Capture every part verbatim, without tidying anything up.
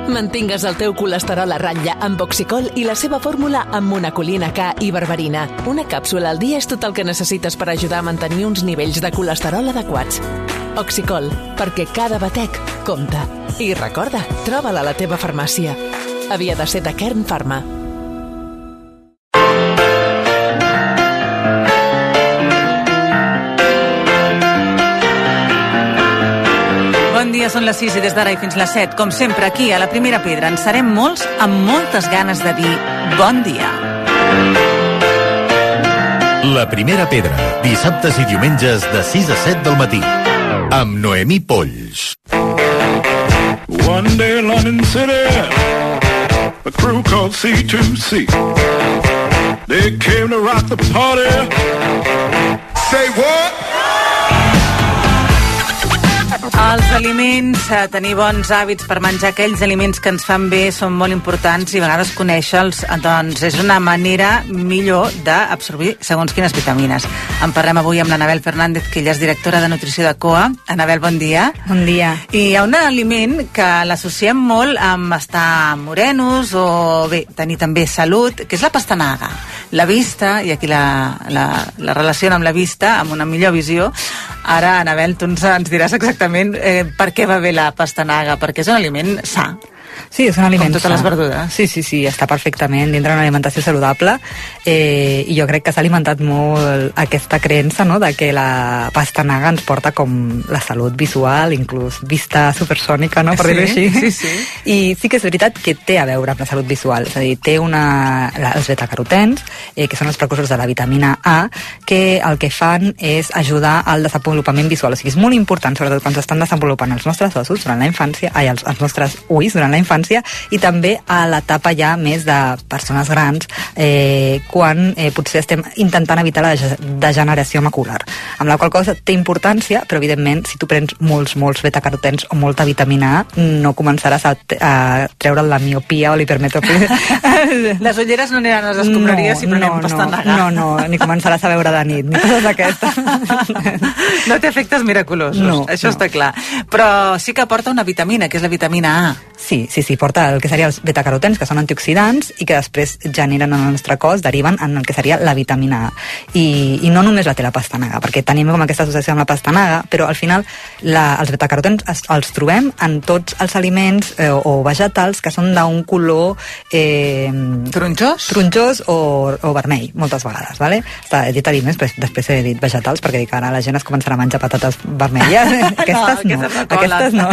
Mantingues el teu colesterol a ratlla amb Oxicol i la seva fórmula amb monacolina K i berberina. Una càpsula al dia és tot el que necessites per ajudar a mantenir uns nivells de colesterol adequats. Oxicol, perquè cada batec compta. I recorda, troba-la a la teva farmàcia. Havia de ser de Kern Pharma. Bon dia, són les sis i des d'ara i fins les set, com sempre, aquí a la Primera Pedra, en serem molts amb moltes ganes de dir bon dia. La Primera Pedra, dissabtes i diumenges de sis a set del matí, amb Noemí Polls. One day in London City, a crew called C two C. They came to rock the party. Say what? Els aliments, tenir bons hàbits per menjar aquells aliments que ens fan bé són molt importants i a vegades conèixer-los doncs és una manera millor d'absorbir segons quines vitamines. En parlem avui amb l'Anabel Fernández, que ella és directora de nutrició de C O A. Anabel, bon dia. Bon dia. I hi ha un aliment que l'associem molt amb estar morenos o bé, tenir també salut, que és la pastanaga. La vista, i aquí la, la, la relaciona amb la vista, amb una millor visió. Ara, Anabel, tu ens, ens diràs exactament eh, per què va bé la pastanaga, perquè és un aliment sa. Sí, és un aliment com totes sa. Les verdures. Sí, sí, sí, està perfectament dintre d'una alimentació saludable eh, i jo crec que s'ha alimentat molt aquesta creença, no?, de que la pastanaga ens porta com la salut visual, inclús vista supersònica, no?, per sí, dir-ho així. Sí, sí. I sí que és veritat que té a veure amb la salut visual, és a dir, té una, la, els betacarotens, eh, que són els precursors de la vitamina A, que el que fan és ajudar al desenvolupament visual. O sigui, és molt important, sobretot quan s'estan desenvolupant els nostres ossos durant la infància, ai, els, els nostres ulls durant la infància, i també a l'etapa ja més de persones grans, eh, quan eh, potser estem intentant evitar la degeneració macular, amb la qual cosa té importància, però evidentment si tu prens molts, molts betacarotens o molta vitamina A, no començaràs a, a treure la miopia o l'hipermetropia. Les ulleres no aniran a les escombraries no, si prenem no, pastanaga. No, no, ni començaràs a veure de nit, ni coses d'aquestes. No té efectes miraculosos, no, això no. està clar. Però sí que aporta una vitamina, que és la vitamina A. Sí, sí, sí, porta el que seria els betacarotens, que són antioxidants i que després generen en el nostre cos, deriven en el que seria la vitamina A. I, i no només la té la pastanaga, perquè tenim com aquesta associació amb la pastanaga, però al final la, els betacarotens es, els trobem en tots els aliments eh, o vegetals que són d'un color eh, tronjós, tronjós o, o vermell, moltes vegades, vale? Està, he dit aliments, però després he dit vegetals, perquè dic, ara la gent es començarà a menjar patates vermelles. Aquestes no, no aquestes no.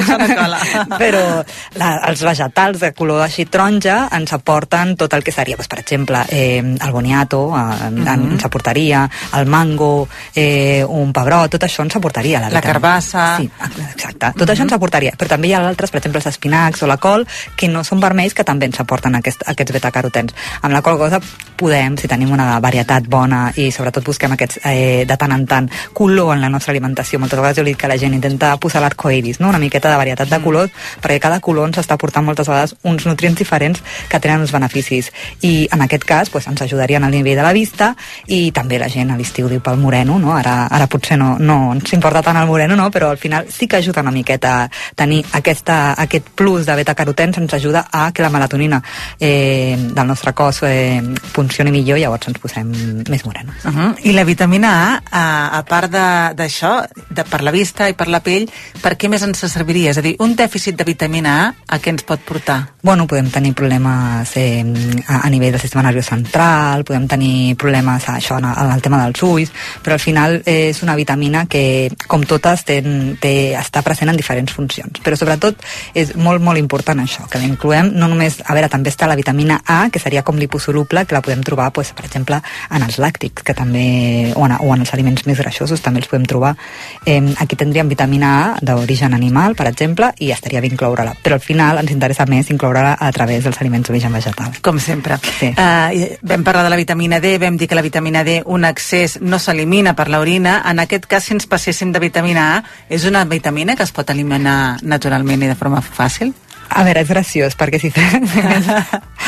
no Però la, els vegetals de color així taronja ens aporten tot el que seria, doncs, per exemple, eh, el boniato, eh, mm-hmm. ens aportaria, el mango, eh, un pebrot, tot això ens aportaria. La, la carbassa. Sí, exacte. Tot mm-hmm. això ens aportaria. Però també hi ha altres, per exemple, els espinacs o la col, que no són vermells, que també ens aporten aquest, aquests betacarotens. Amb la qual cosa podem, si tenim una varietat bona i sobretot busquem aquests, eh, de tant en tant, color en la nostra alimentació. Moltes vegades jo he dit que la gent intenta posar l'arcoiris, no? Una miqueta de varietat de colors, mm. perquè cada color ens està aportant moltes vegades uns nutrients diferents que tenen uns beneficis. I en aquest cas pues, ens ajudarien al nivell de la vista i també la gent a l'estiu diu pel moreno, no? Ara, ara potser no, no ens importa tant el moreno, no? Però al final sí que ajuda una miqueta a tenir aquesta, aquest plus de betacarotens, ens ajuda a que la melatonina eh, del nostre cos eh, funcioni millor i llavors ens posem més morenos. Uh -huh. I la vitamina A, a, a part d'això, per la vista i per la pell, per què més ens serviria? És a dir, un dèficit de vitamina A, a què ens pot portar? Bueno, podem tenir problemes eh, a, a nivell del sistema nerviós central, podem tenir problemes a això, en, en el tema dels ulls, però al final eh, és una vitamina que, com totes, ten, té, està present en diferents funcions. Però sobretot és molt, molt important això, que l'incloem, no només, a veure, també està la vitamina A, que seria com liposoluble, que la podem trobar, pues, per exemple, en els làctics, que també, o en, o en els aliments més greixosos, també els podem trobar. Eh, aquí tindríem vitamina A d'origen animal, per exemple, i estaria bé incloure-la. Però al final ens interessa més incloure-la a través dels aliments d'origen vegetal. Com sempre. Sí. Uh, vam parlar de la vitamina D, vam dir que la vitamina D, un excés, no s'elimina per l'orina. En aquest cas, si ens passéssim de vitamina A, és una vitamina que es pot eliminar naturalment i de forma fàcil? A veure, és graciós, perquè si fem...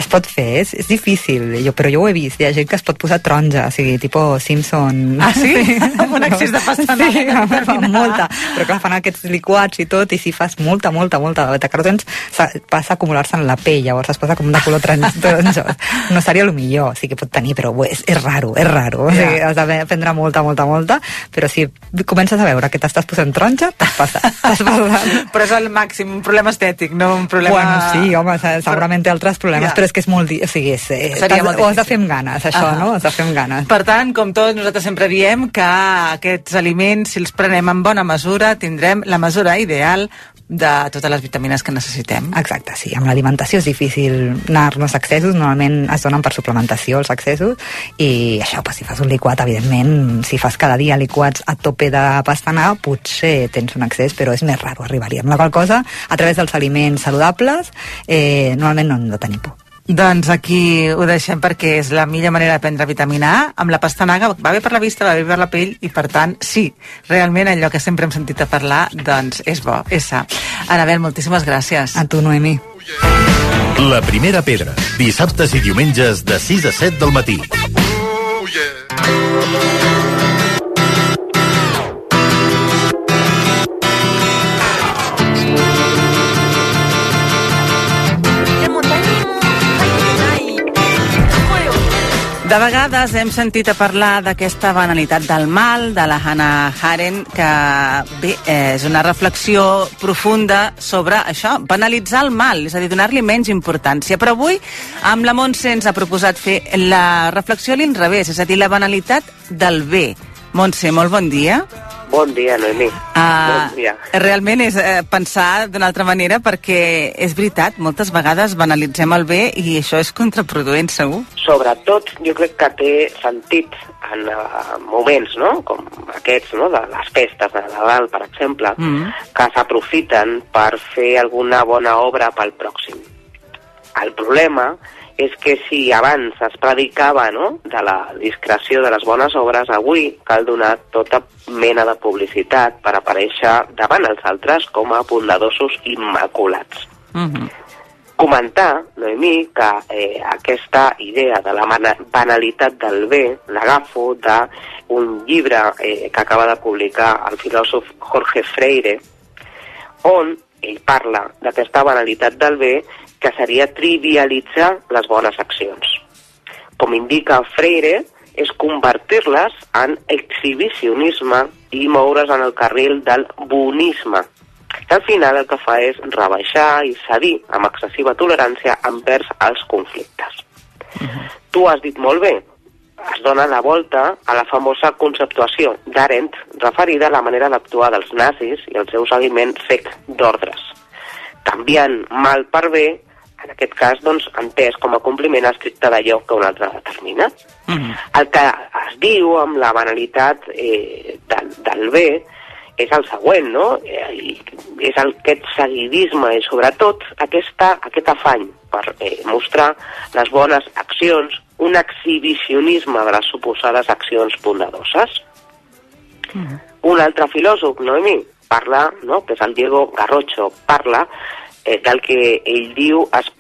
Es pot fer, és, és difícil, jo, però jo ho he vist, hi ha gent que es pot posar taronja, o sigui, tipus Simpson. Ah, sí? sí. Amb un excés de pastanaga. Sí, amb molta, però clar, fan aquests liquats i tot, i si fas molta, molta, molta de betacarotens, passa a acumular-se en la pell, llavors es posa com de color taronjós. No seria el millor, sí que pot tenir, però és, és raro, és raro, o sigui, has de prendre molta, molta, molta, però si comences a veure que t'estàs posant taronja, t'has passat, t'has passat. Però és el màxim, un problema estètic, no un problema... Bueno, sí, home, segurament té altres problemes, yeah. però és que és molt... O sigui, és, eh, molt ho has de fer amb ganes, això, uh -huh. no? Has de fer amb ganes. Per tant, com tots, nosaltres sempre diem que aquests aliments, si els prenem en bona mesura, tindrem la mesura ideal de totes les vitamines que necessitem. Exacte, sí. Amb l'alimentació és difícil anar-nos a excessos, normalment es donen per suplementació els excessos, i això, pues, si fas un liquat, evidentment, si fas cada dia liquats a tope de pastanaga, potser tens un excés, però és més raro arribar-hi. Amb la qual cosa, a través dels aliments saludables, eh, normalment no hem de tenir por. Doncs aquí ho deixem perquè és la millor manera de prendre vitamina A. Amb la pastanaga va bé per la vista, va bé per la pell i, per tant, sí, realment allò que sempre hem sentit a parlar, doncs és bo, és sa. Anabel, moltíssimes gràcies. A tu, Noemi. La primera pedra, dissabtes i diumenges de sis a set del matí. Oh, yeah. De vegades hem sentit a parlar d'aquesta banalitat del mal, de la Hannah Arendt, que bé, és una reflexió profunda sobre això, banalitzar el mal, és a dir, donar-li menys importància. Però avui, amb la Montse ens ha proposat fer la reflexió a l'inrevés, és a dir, la banalitat del bé. Montse, molt bon dia. Bon dia, Noemi. Uh, bon dia. Realment és uh, pensar d'una altra manera, perquè és veritat, moltes vegades banalitzem el bé i això és contraproduent, segur. Sobretot, jo crec que té sentit en uh, moments, no?, com aquests, no?, de les festes de Nadal, per exemple, mm. que s'aprofiten per fer alguna bona obra pel pròxim. El problema és que si abans es predicava, no?, de la discreció de les bones obres, avui cal donar tota mena de publicitat per aparèixer davant els altres com a bondadosos immaculats. Mm-hmm. Comentar, Noemí, que eh, aquesta idea de la banalitat del bé l'agafo d'un llibre eh, que acaba de publicar el filòsof Jorge Freire, on ell parla d'aquesta banalitat del bé, que seria trivialitzar les bones accions. Com indica Freire, és convertir-les en exhibicionisme i moure's en el carril del bonisme, que al final el que fa és rebaixar i cedir amb excessiva tolerància envers els conflictes. Uh-huh. Tu has dit molt bé, es dona la volta a la famosa conceptuació d'Arendt referida a la manera d'actuar dels nazis i el seu seguiment sec d'ordres, canviant mal per bé, en aquest cas, doncs, entès com a compliment estricte d'allò que un altre determina. Mm-hmm. El que es diu amb la banalitat eh, del, del bé és el següent, no? Eh, és el, aquest seguidisme i, sobretot, aquesta, aquest afany per eh, mostrar les bones accions, un exhibicionisme de les suposades accions bondadoses. Mm-hmm. Un altre filòsof, Noemi, parla, no?, que és el Diego Garrocho, parla eh, del que ell diu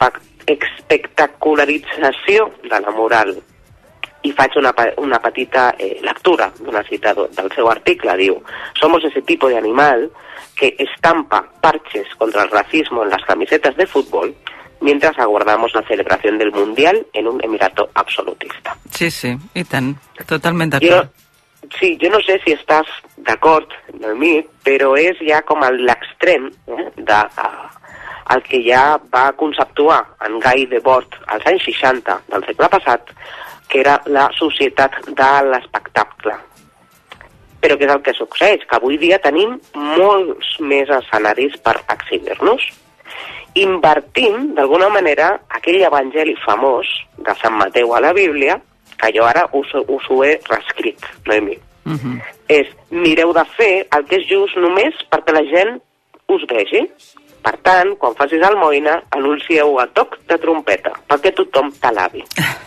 espectacularització de la moral. I faig una, una petita eh, lectura d'una cita del seu article. Diu: somos ese tipo de animal que estampa parches contra el racismo en las camisetas de fútbol mientras aguardamos la celebración del Mundial en un emirato absolutista. Sí, sí, i tant, totalment d'acord. Sí, jo no sé si estàs d'acord amb mi, però és ja com l'extrem eh, de, uh, el que ja va conceptuar en Guy Debord als anys seixanta del segle passat, que era la societat de l'espectacle. Però què és el que succeeix? Que avui dia tenim molts més escenaris per exhibir-nos. Invertim, d'alguna manera, aquell evangeli famós de Sant Mateu a la Bíblia, que jo ara us, us ho he reescrit, Noemi. Uh-huh. És, mireu de fer el que és just només perquè la gent us vegi. Per tant, quan facis almoina, anuncieu a toc de trompeta, perquè tothom t'alabi.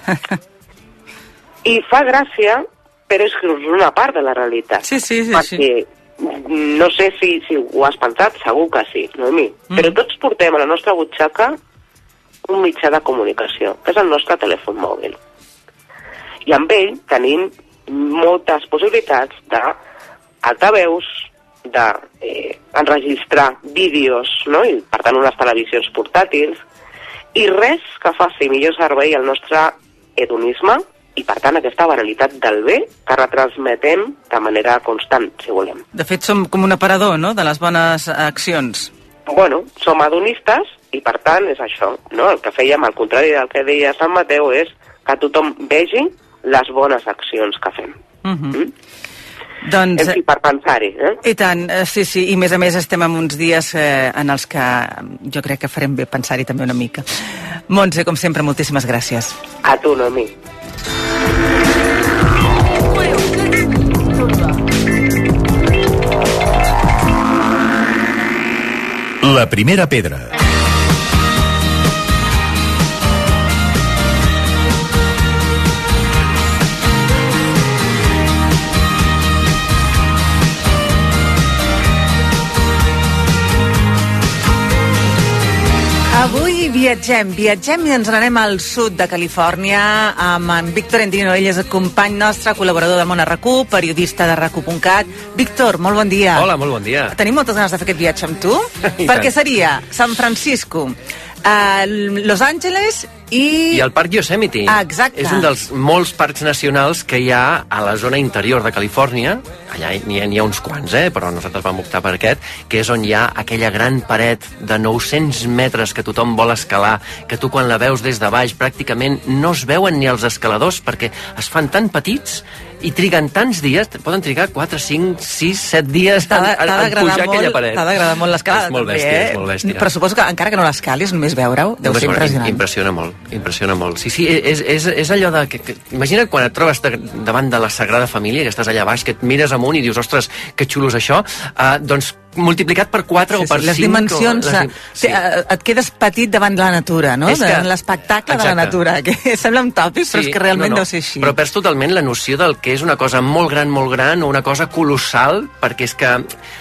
I fa gràcia, però és una part de la realitat. Sí, sí, sí. Perquè, sí. no sé si, si ho has pensat, segur que sí, Noemi. Mm. Però tots portem a la nostra butxaca un mitjà de comunicació, que és el nostre telèfon mòbil. I amb ell tenim moltes possibilitats d'altaveus, d'enregistrar eh, vídeos, no? I per tant unes televisions portàtils, i res que faci millor servei al nostre hedonisme i per tant aquesta banalitat del bé que retransmetem de manera constant, si volem. De fet, som com un aparador, no?, de les bones accions. Bueno, som hedonistes i per tant és això, no? El que fèiem, al contrari del que deia Sant Mateu, és que tothom vegi les bones accions que fem. Uh-huh. mm? Doncs, en fi, per pensar-hi, eh? I tant, sí, sí, i a més a més estem en uns dies eh, en els que jo crec que farem bé pensar-hi també una mica. Montse, com sempre, moltíssimes gràcies. A tu, Noemí. La primera pedra. Avui viatgem, viatgem i ens n'anem al sud de Califòrnia amb en Víctor Endino. Ell és el company nostre, col·laborador de Món R Q, periodista de R Q punt cat. Víctor, molt bon dia. Hola, molt bon dia. Tenim moltes ganes de fer aquest viatge amb tu, perquè seria San Francisco, uh, Los Angeles i... I el Parc Yosemite. Ah, exacte. És un dels molts parcs nacionals que hi ha a la zona interior de Califòrnia. Allà n'hi ha, ha uns quants, eh? Però nosaltres vam optar per aquest, que és on hi ha aquella gran paret de nou-cents metres que tothom vol escalar, que tu quan la veus des de baix pràcticament no es veuen ni els escaladors perquè es fan tan petits i triguen tants dies, poden trigar quatre, cinc, sis, set dies en, en, en pujar aquella paret. T'ha d'agradar molt l'escalada. És molt bèstia, també, eh? és molt bèstia. Però suposo que encara que no l'escalis, només veure-ho, deu ser impressionant. Impressiona molt, impressiona molt. Sí, sí, és, és, és allò de... Que, que, imagina't quan et trobes de, davant de la Sagrada Família, que estàs allà baix, que et mires amunt i dius, ostres, que xulo és això, uh, doncs multiplicat per quatre sí, o per sí, les cinc... dimensions, o, les, sí. Et quedes petit davant de la natura, no? De l'espectacle de la natura, que sembla un tòpic, sí, però és que realment no, no. deu ser així. Però perds totalment la noció del que és una cosa molt gran, molt gran, o una cosa colossal, perquè és que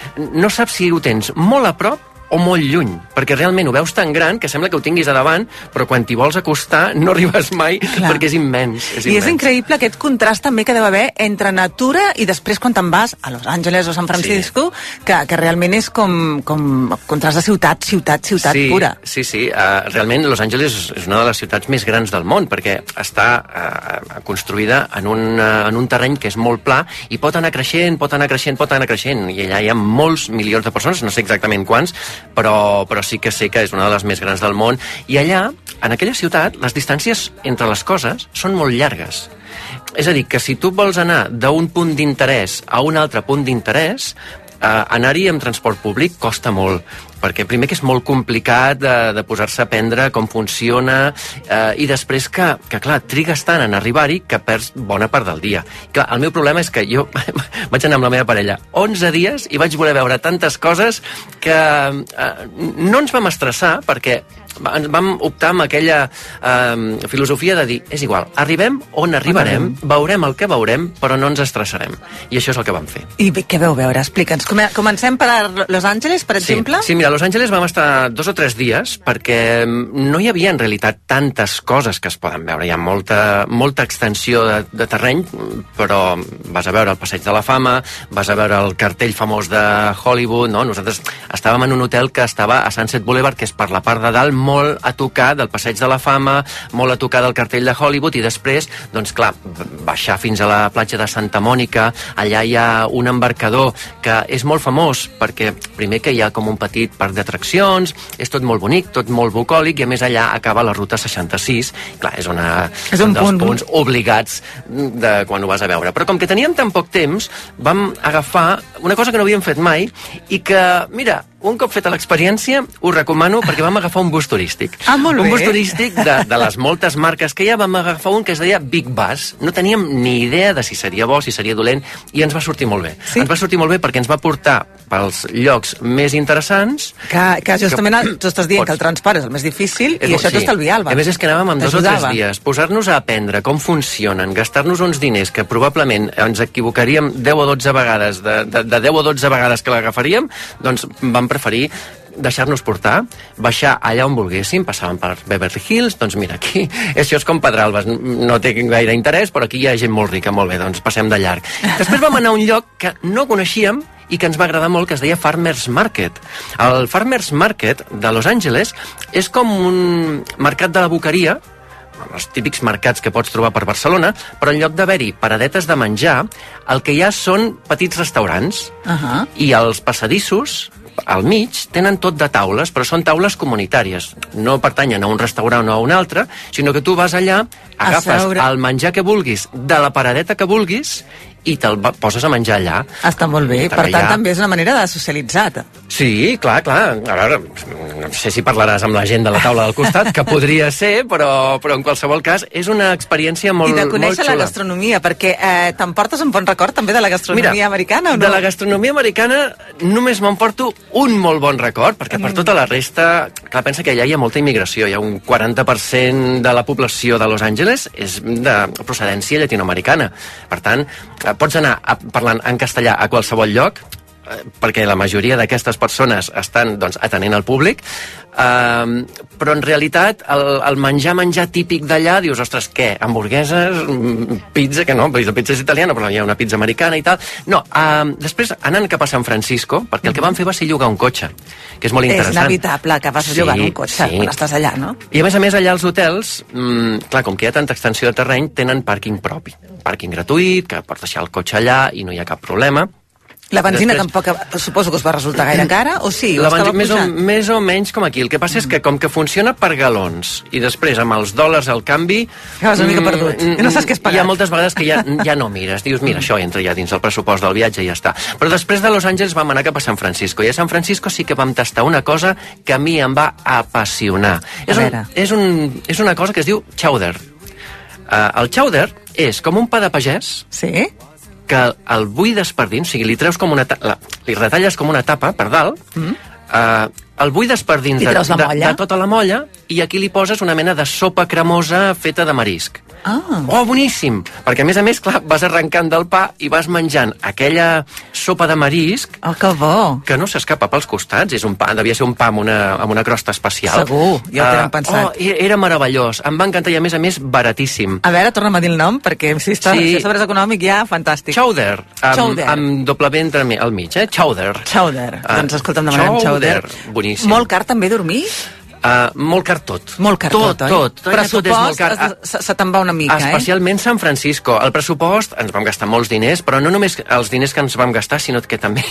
no saps si ho tens molt a prop o molt lluny, perquè realment ho veus tan gran que sembla que ho tinguis a davant, però quan t'hi vols acostar no arribes mai. Clar. Perquè és immens, és I immens. És increïble aquest contrast també que deu haver entre natura i després quan te'n vas a Los Angeles o San Francisco, sí. que, que realment és com, com contrast de ciutat, ciutat, ciutat sí, pura. Sí, sí, uh, realment Los Angeles és una de les ciutats més grans del món, perquè està uh, construïda en un, uh, en un terreny que és molt pla i pot anar creixent, pot anar creixent, pot anar creixent, i allà hi ha molts milions de persones, no sé exactament quants, Però, però sí que sé que és una de les més grans del món. I allà, en aquella ciutat, les distàncies entre les coses són molt llargues. És a dir, que si tu vols anar d'un punt d'interès a un altre punt d'interès, eh, anar-hi amb transport públic costa molt, perquè primer que és molt complicat de, de posar-se a aprendre com funciona, eh, i després que, que, clar, trigues tant en arribar-hi que perds bona part del dia. Clar, el meu problema és que jo vaig anar amb la meva parella onze dies i vaig voler veure tantes coses que eh, no ens vam estressar perquè vam optar amb aquella eh, filosofia de dir, és igual, arribem on arribarem, veurem el que veurem, però no ens estressarem. I això és el que vam fer. I què veu veure? Explica'ns. Comencem per Los Angeles, per exemple? Sí, sí, mira, a Los Angeles vam estar dos o tres dies perquè no hi havia en realitat tantes coses que es poden veure. Hi ha molta, molta extensió de, de terreny, però vas a veure el Passeig de la Fama, vas a veure el cartell famós de Hollywood, no? Nosaltres estàvem en un hotel que estava a Sunset Boulevard, que és per la part de dalt, molt a tocar del Passeig de la Fama, molt a tocar del cartell de Hollywood, i després, doncs clar, baixar fins a la platja de Santa Mònica. Allà hi ha un embarcador que és molt famós perquè, primer, que hi ha com un petit parc d'atraccions, és tot molt bonic, tot molt bucòlic, i a més allà acaba la ruta seixanta-sis. Clar, és, una, és un, un dels punt. punts obligats de quan ho vas a veure. Però com que teníem tan poc temps, vam agafar una cosa que no havíem fet mai i que, mira, un cop feta l'experiència, us recomano, perquè vam agafar un bus turístic. Ah, molt un bé. bus turístic de, de les moltes marques que hi ha, vam agafar un que es deia Big Bus. No teníem ni idea de si seria bo, si seria dolent, i ens va sortir molt bé. Sí? Ens va sortir molt bé perquè ens va portar pels llocs més interessants. Que, que justament que, tu estàs dient pots, que el transport és el més difícil i això sí. t'estalviava. A més, és que anàvem amb dos o tres dies, posar-nos a aprendre com funcionen, gastar-nos uns diners que probablement ens equivocaríem deu o dotze vegades, de, de, de deu o dotze vegades que l'agafaríem, doncs vam preferir deixar-nos portar, baixar allà on volguéssim, passàvem per Beverly Hills, doncs mira, aquí, això és com Pedralbes, no té gaire interès, però aquí hi ha gent molt rica, molt bé, doncs passem de llarg. Després vam anar a un lloc que no coneixíem i que ens va agradar molt, que es deia Farmers Market. El Farmers Market de Los Angeles és com un mercat de la boqueria, els típics mercats que pots trobar per Barcelona, però en lloc d'haver-hi paradetes de menjar, el que hi ha són petits restaurants. Uh-huh. I els passadissos, al mig, tenen tot de taules, però són taules comunitàries. No pertanyen a un restaurant o a un altre, sinó que tu vas allà, agafes el menjar que vulguis, de la paradeta que vulguis, i te'l poses a menjar allà. Està molt bé, per tant també és una manera de socialitzar. Sí, clar, clar. A veure, no sé si parlaràs amb la gent de la taula del costat, que podria ser, però, però en qualsevol cas és una experiència molt, molt xula. I de conèixer la gastronomia, perquè eh, t'emportes un bon record també de la gastronomia Mira, americana, o no? De la gastronomia americana només m'emporto un molt bon record, perquè per tota la resta, clar, pensa que allà hi ha molta immigració, hi ha un quaranta per cent de la població de Los Angeles és de procedència llatinoamericana. Per tant, pots anar a, parlant en castellà a qualsevol lloc, eh, perquè la majoria d'aquestes persones estan doncs, atenent al públic, eh, però en realitat el, el menjar menjar típic d'allà, dius, ostres, què? Hamburgueses, pizza, que no, la pizza és italiana, però hi ha una pizza americana i tal. No, eh, després anant cap a San Francisco, perquè el que vam fer va ser llogar un cotxe, que és molt interessant. És inevitable que vas sí, llogar un cotxe sí. quan estàs allà, no? I a més a més allà els hotels, mmm, clar, com que hi ha tanta extensió de terreny, tenen pàrquing propi. Pàrquing gratuït, que pots deixar el cotxe allà i no hi ha cap problema. La benzina Després... tampoc suposo que us va resultar gaire cara, o sí? La o estava més, o, pujant? més o menys com aquí. El que passa és que com que funciona per galons i després amb els dòlars al canvi... Acabes una mica perdut. I no saps què has pagat. Hi ha moltes vegades que ja, ja no mires. Dius, mira, això entra ja dins el pressupost del viatge i ja està. Però després de Los Angeles vam anar cap a San Francisco. I a San Francisco sí que vam tastar una cosa que a mi em va apassionar. És, un, és, un, és una cosa que es diu chowder. Uh, el chowder és com un pa de pagès... Sí? que el buides per dins, o sigui, li treus com una... La, li retalles com una tapa per dalt, mm. eh, el buides per dins de, de, de tota la molla i aquí li poses una mena de sopa cremosa feta de marisc. Ah. Oh, boníssim! Perquè, a més a més, clar, vas arrencant del pa i vas menjant aquella sopa de marisc... Oh, que bo! Que no s'escapa pels costats. És un pa, devia ser un pa amb una, amb una crosta especial. Segur, ja ho tenen uh, pensat. Oh, era meravellós. Em va encantar i, a més a més, baratíssim. A veure, torna'm a dir el nom, perquè si està sí. si és econòmic ja, fantàstic. Chowder. Amb, Chowder. Amb doble B entre al mig, eh? Chowder. Chowder. Uh, doncs escolta'm, demanem chowder. Chowder, boníssim. Molt car també dormir? Uh, molt car tot. Molt car tot, tot, tot, tot. Pressupost tot és molt car. Se, se te'n va una mica, Especialment eh? Especialment San Francisco. El pressupost, ens vam gastar molts diners, però no només els diners que ens vam gastar, sinó que també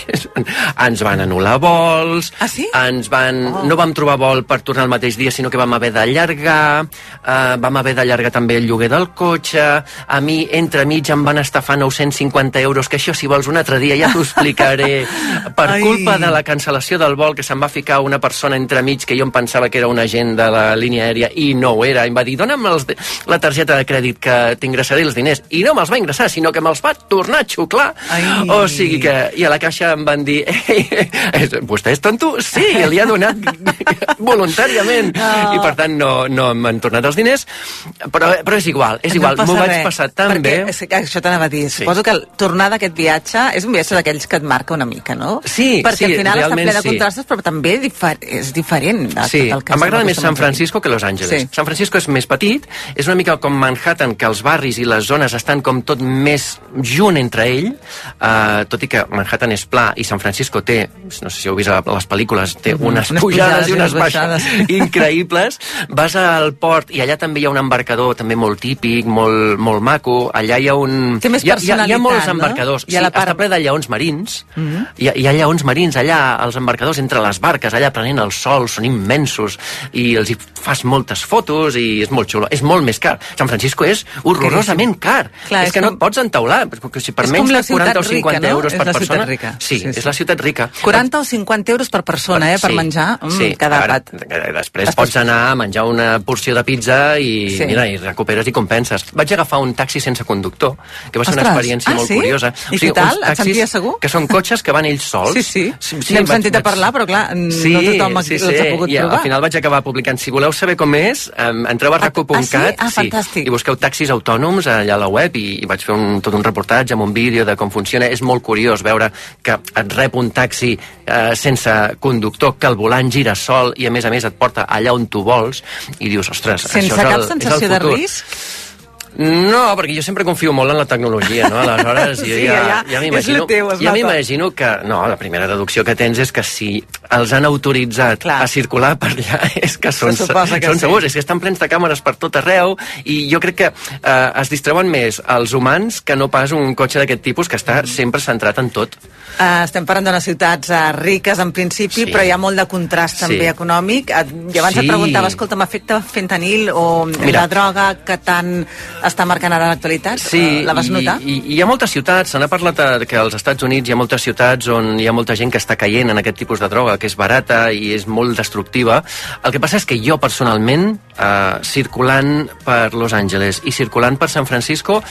ens van anul·lar vols, ah, sí? ens van, oh. no vam trobar vol per tornar el mateix dia, sinó que vam haver d'allargar, uh, vam haver d'allargar també el lloguer del cotxe, a mi, entre mig, em van estafar nou-cents cinquanta euros, que això, si vols, un altre dia ja t'ho explicaré. Per Ai. culpa de la cancel·lació del vol, que se'n va ficar una persona entre mig, que jo em pensava que era un agent de la línia aèria i no ho era, em va dir, dona'm els de... la targeta de crèdit que t'ingressaré els diners, i no me'ls va ingressar, sinó que me'ls va tornar a xuclar. Ai. O sigui que, i a la caixa em van dir, eh, eh, vostè és tonto? Sí, li ha donat voluntàriament, oh. i per tant no, no m'han tornat els diners, però, però és igual, és igual, m'ho vaig passar tan bé. Perquè, això t'anava a dir, sí. Suposo que tornar d'aquest viatge és un viatge d'aquells que et marca una mica, no? Sí, perquè sí, al final està ple de sí. contrastos, però també difer és diferent de sí. tot el que M'agrada més San Francisco que Los Angeles. Sí. San Francisco és més petit, és una mica com Manhattan, que els barris i les zones estan com tot més junt entre ell, uh, tot i que Manhattan és pla i San Francisco té, no sé si heu vist a les pel·lícules, té mm, unes, unes pujades, pujades i unes baixades increïbles. Vas al port i allà també hi ha un embarcador també molt típic, molt, molt maco. Allà hi ha un... Té més hi ha, hi ha, hi ha molts no? embarcadors. Sí, part... està ple de lleons marins. Mm -hmm. hi, ha, hi ha lleons marins allà, els embarcadors entre les barques, allà prenent el sol, són immensos i els hi fas moltes fotos i és molt xulo. És molt més car. San Francisco és horrorosament car. Clar, és, és que com... no et pots entaular, perquè si per menys de quaranta o cinquanta rica, no? euros per és persona... Rica. Sí, sí, sí, és la ciutat rica. quaranta o cinquanta euros per persona, eh, per sí, menjar mm, sí. cada Ara, pat. Després, després pots anar a menjar una porció de pizza i, sí. mira, i recuperes i compenses. Vaig agafar un taxi sense conductor, que va ser Ostres. una experiència ah, molt sí? curiosa. I o sigui, què tal? Et senties segur? Que són cotxes que van ells sols. Sí, sí. sí N'hem sentit a parlar, però clar, sí, no tothom sí, sí. els ha pogut I provar. al final vaig acabar publicant. Si voleu saber com és, um, entreu a raco punt cat ah, sí? ah, sí, i busqueu taxis autònoms allà a la web i, i vaig fer un, tot un reportatge amb un vídeo de com funciona. És molt curiós veure que et rep un taxi eh, sense conductor, que el volant gira sol i a més a més et porta allà on tu vols i dius, ostres, sense això és el, cap sensació és el futur. De risc? No, perquè jo sempre confio molt en la tecnologia, no? Aleshores, jo sí, ja, ja, ja m'imagino ja m'imagino que, no, la primera deducció que tens és que si els han autoritzat Clar. a circular per allà és que són, que són sí. segurs, és que estan plens de càmeres per tot arreu i jo crec que eh, es distreuen més els humans que no pas un cotxe d'aquest tipus que està sempre centrat en tot. Uh, estem parlant d'unes ciutats uh, riques en principi, sí. però hi ha molt de contrast també sí. econòmic. Uh, I abans sí. et preguntava, escolta, m'afecta fentanil o Mira, la droga que tant està marcant ara l'actualitat? Sí, uh, la vas notar? I, i hi ha moltes ciutats, se n'ha parlat que als Estats Units hi ha moltes ciutats on hi ha molta gent que està caient en aquest tipus de droga, que és barata i és molt destructiva. El que passa és que jo personalment, uh, circulant per Los Angeles i circulant per San Francisco,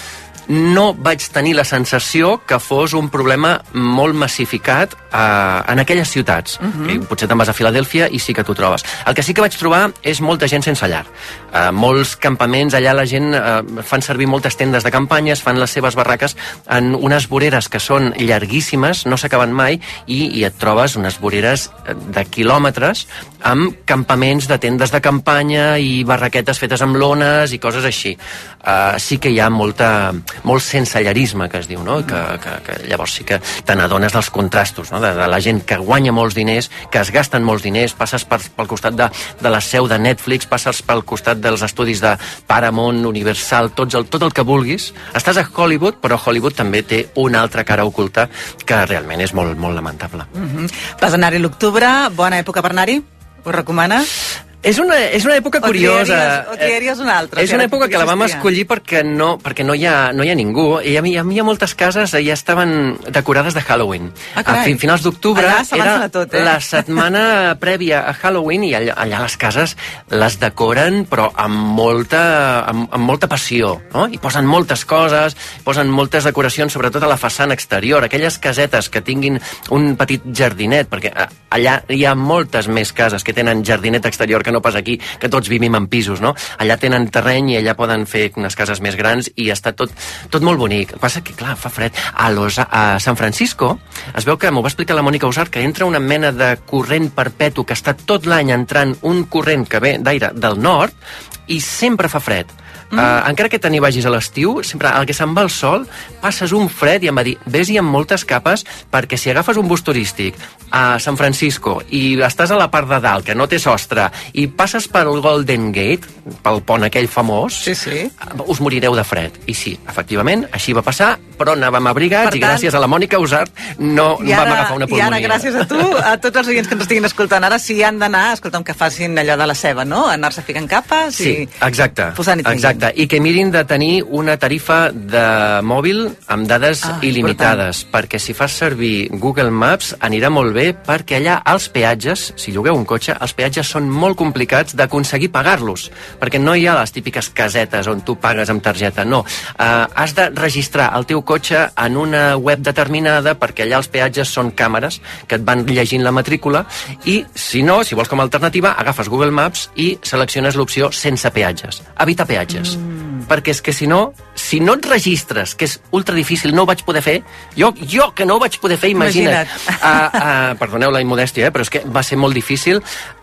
no vaig tenir la sensació que fos un problema molt massificat eh, en aquelles ciutats. Uh-huh. Que potser te'n vas a Filadèlfia i sí que t'ho trobes. El que sí que vaig trobar és molta gent sense llar. Eh, molts campaments, allà la gent eh, fan servir moltes tendes de campanyes, fan les seves barraques en unes voreres que són llarguíssimes, no s'acaben mai, i, i et trobes unes voreres de quilòmetres amb campaments de tendes de campanya i barraquetes fetes amb lones i coses així. Eh, sí que hi ha molta... molt sensellarisme, que es diu, no? Que, que, que llavors sí que te n'adones dels contrastos, no? De, de la gent que guanya molts diners, que es gasten molts diners, passes per, pel costat de, de la seu de Netflix, passes pel costat dels estudis de Paramount, Universal, tots el, tot el que vulguis. Estàs a Hollywood, però Hollywood també té una altra cara oculta que realment és molt, molt lamentable. Mm-hmm. Vas anar-hi l'octubre, bona època per anar-hi? Ho recomanes? És una, és una època curiosa. O triaries una altra. És una època que la vam escollir perquè no, perquè no hi ha, no hi ha ningú. I a mi, a mi a moltes cases ja estaven decorades de Halloween. Ah, a fin, finals d'octubre era tot, eh? la setmana prèvia a Halloween i allà, allà les cases les decoren però amb molta, amb, amb molta passió, no? I posen moltes coses, posen moltes decoracions, sobretot a la façana exterior, aquelles casetes que tinguin un petit jardinet, perquè allà hi ha moltes més cases que tenen jardinet exterior que no pas aquí, que tots vivim en pisos, no? Allà tenen terreny i allà poden fer unes cases més grans i està tot, tot molt bonic. El que passa que, clar, fa fred. A, los, a San Francisco es veu que, m'ho va explicar la Mònica Usart, que entra una mena de corrent perpetu, que està tot l'any entrant un corrent que ve d'aire del nord i sempre fa fred. Mm. Uh, encara que te n'hi vagis a l'estiu, sempre al que se'n va el sol, passes un fred i em va dir, vés-hi amb moltes capes perquè si agafes un bus turístic a San Francisco i estàs a la part de dalt, que no té sostre, i passes pel Golden Gate, pel pont aquell famós, sí, sí. us morireu de fred. I sí, efectivament, així va passar, però anàvem abrigats per i tant, gràcies a la Mònica Usart no ara, vam agafar una pulmonia. I ara, gràcies a tu, a tots els oients que ens estiguin escoltant, ara si han d'anar, escolta'm, que facin allò de la ceba, no? Anar-se ficant capes i... Sí, exacte. Posant-hi exacte. I que mirin de tenir una tarifa de mòbil amb dades ah, il·limitades, important. Perquè si fas servir Google Maps anirà molt bé, perquè allà els peatges, si llogueu un cotxe, els peatges són molt complicats d'aconseguir pagar-los, perquè no hi ha les típiques casetes on tu pagues amb targeta, no. Uh, has de registrar el teu cotxe en una web determinada, perquè allà els peatges són càmeres que et van llegint la matrícula, i si no, si vols com a alternativa, agafes Google Maps i selecciones l'opció sense peatges, evitar peatges. Mm. Perquè és que si no, si no et registres, que és ultra difícil, no ho vaig poder fer, jo, jo que no ho vaig poder fer, imagina't. imagina't. Uh, uh, perdoneu la immodèstia, eh, però és que va ser molt difícil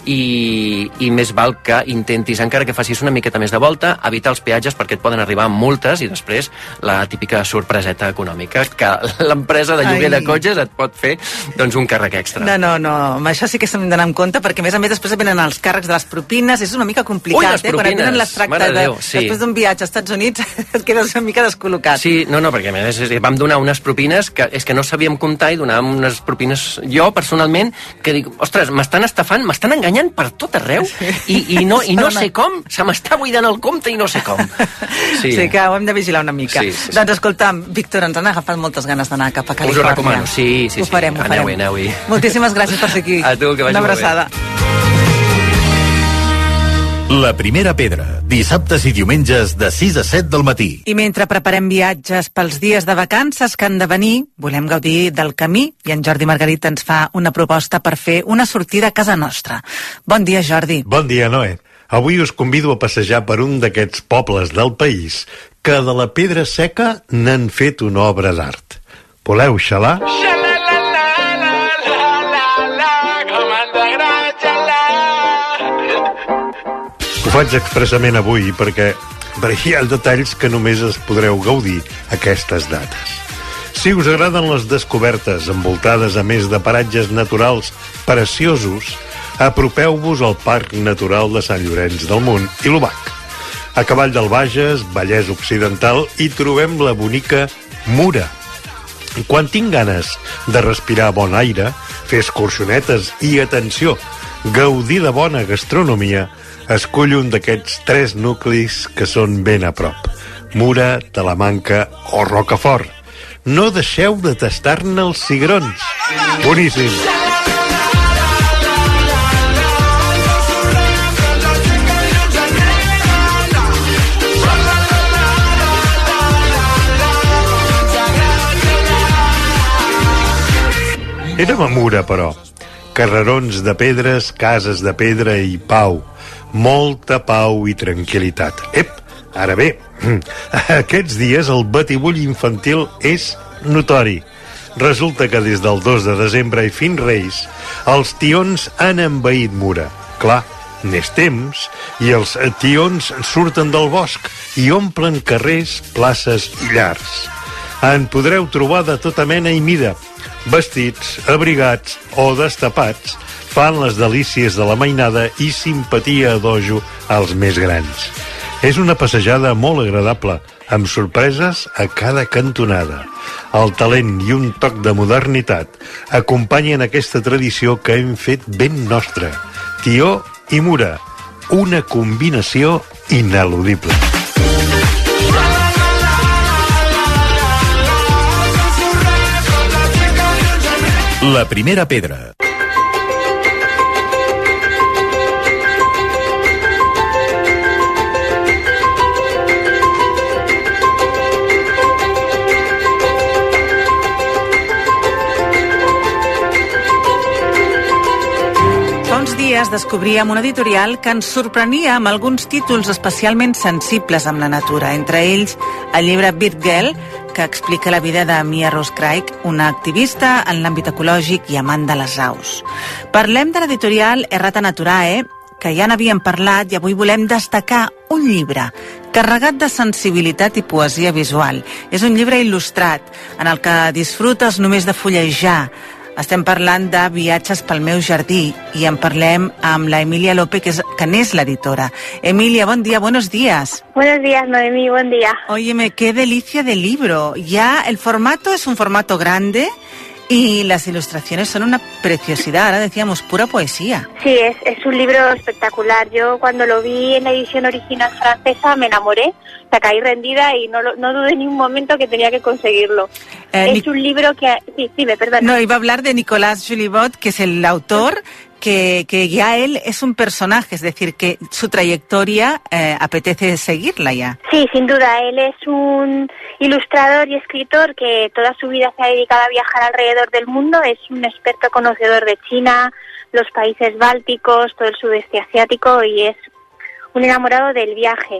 i, i més val que intentis, encara que facis una miqueta més de volta, evitar els peatges perquè et poden arribar multes i després la típica sorpreseta econòmica que l'empresa de lloguer Ai. de cotxes et pot fer doncs un càrrec extra. No, no, no, amb això sí que s'hem d'anar en compte perquè a més a més després venen els càrrecs de les propines, és una mica complicat, Ui, les eh? Quan et venen les tractes de, Déu, sí. després d'un viatge als Estats Units et quedes una mica descol·locat. Sí, no, no, perquè a més vam donar unes propines que és que no sabíem comptar i donàvem unes propines jo personalment que dic, ostres, m'estan estafant, m'estan enganyant per tot arreu sí. i, i, no, i no sé com, se m'està buidant el compte i no sé com. Sí, sí que ho hem de vigilar una mica. Sí, sí, sí. Doncs escolta'm, Víctor, ens han agafat moltes ganes d'anar cap a Califòrnia. Us ho recomano, sí, sí, ho farem, sí. Ho farem. Aneu-hi, aneu-hi. Moltíssimes gràcies per ser aquí. A tu, que vagi una abraçada. La primera pedra, dissabtes i diumenges de sis a set del matí. I mentre preparem viatges pels dies de vacances que han de venir, volem gaudir del camí i en Jordi Margarit ens fa una proposta per fer una sortida a casa nostra. Bon dia, Jordi. Bon dia, Noé. Avui us convido a passejar per un d'aquests pobles del país que de la pedra seca n'han fet una obra d'art. Voleu xalar? Ho faig expressament avui perquè hi ha detalls que només es podreu gaudir aquestes dates. Si us agraden les descobertes envoltades a més de paratges naturals preciosos, apropeu-vos al Parc Natural de Sant Llorenç del Munt i l'Obac. A cavall del Bages, Vallès Occidental, hi trobem la bonica Mura. Quan tinc ganes de respirar bon aire, fer excursionetes i, atenció, gaudir de bona gastronomia, escull un d'aquests tres nuclis que són ben a prop: Mura, Talamanca o Rocafort. No deixeu de tastar-ne els cigrons. Boníssim! Érem a Mura, però. Carrerons de pedres, cases de pedra i pau. Molta pau i tranquil·litat. Ep, ara bé, aquests dies el batibull infantil és notori. Resulta que des del dos de desembre i fins Reis, els tions han envaït Mura. Clar, n'és temps, i els tions surten del bosc i omplen carrers, places i llars. En podreu trobar de tota mena i mida. Vestits, abrigats o destapats, fan les delícies de la mainada i simpatia a dojo als més grans. És una passejada molt agradable, amb sorpreses a cada cantonada. El talent i un toc de modernitat acompanyen aquesta tradició que hem fet ben nostra. Tió i Mura, una combinació ineludible. La primera pedra. Fa uns dies descobríem una editorial que ens sorprenia amb alguns títols especialment sensibles amb la natura, entre ells el llibre Bird Girl, que explica la vida de Mia Rose Craig, una activista en l'àmbit ecològic i amant de les aus. Parlem de l'editorial Errata Naturae, que ja n'havíem parlat, i avui volem destacar un llibre carregat de sensibilitat i poesia visual. És un llibre il·lustrat, en el que disfrutes només de fullejar. Estem parlant de Viatges pel meu jardí i en parlem amb la Emilia López, que, es, que n'és l'editora. Emilia, bon día, buenos días. Buenos días, Noemí, buen día. Óyeme, qué delicia de libro. Ya el formato es un formato grande y las ilustraciones son una preciosidad. Ahora decíamos, pura poesía. Sí, es, es un libro espectacular. Yo cuando lo vi en la edición original francesa me enamoré. O sea, caí rendida y no, no dudé ni un momento que tenía que conseguirlo. Eh, es un libro que... Sí, dime, perdón. No, iba a hablar de Nicolas Julibot, que es el autor, que, que ya él es un personaje, es decir, que su trayectoria eh, apetece seguirla ya. Sí, sin duda. Él es un ilustrador y escritor que toda su vida se ha dedicado a viajar alrededor del mundo. Es un experto conocedor de China, los países bálticos, todo el sudeste asiático, y es un enamorado del viaje.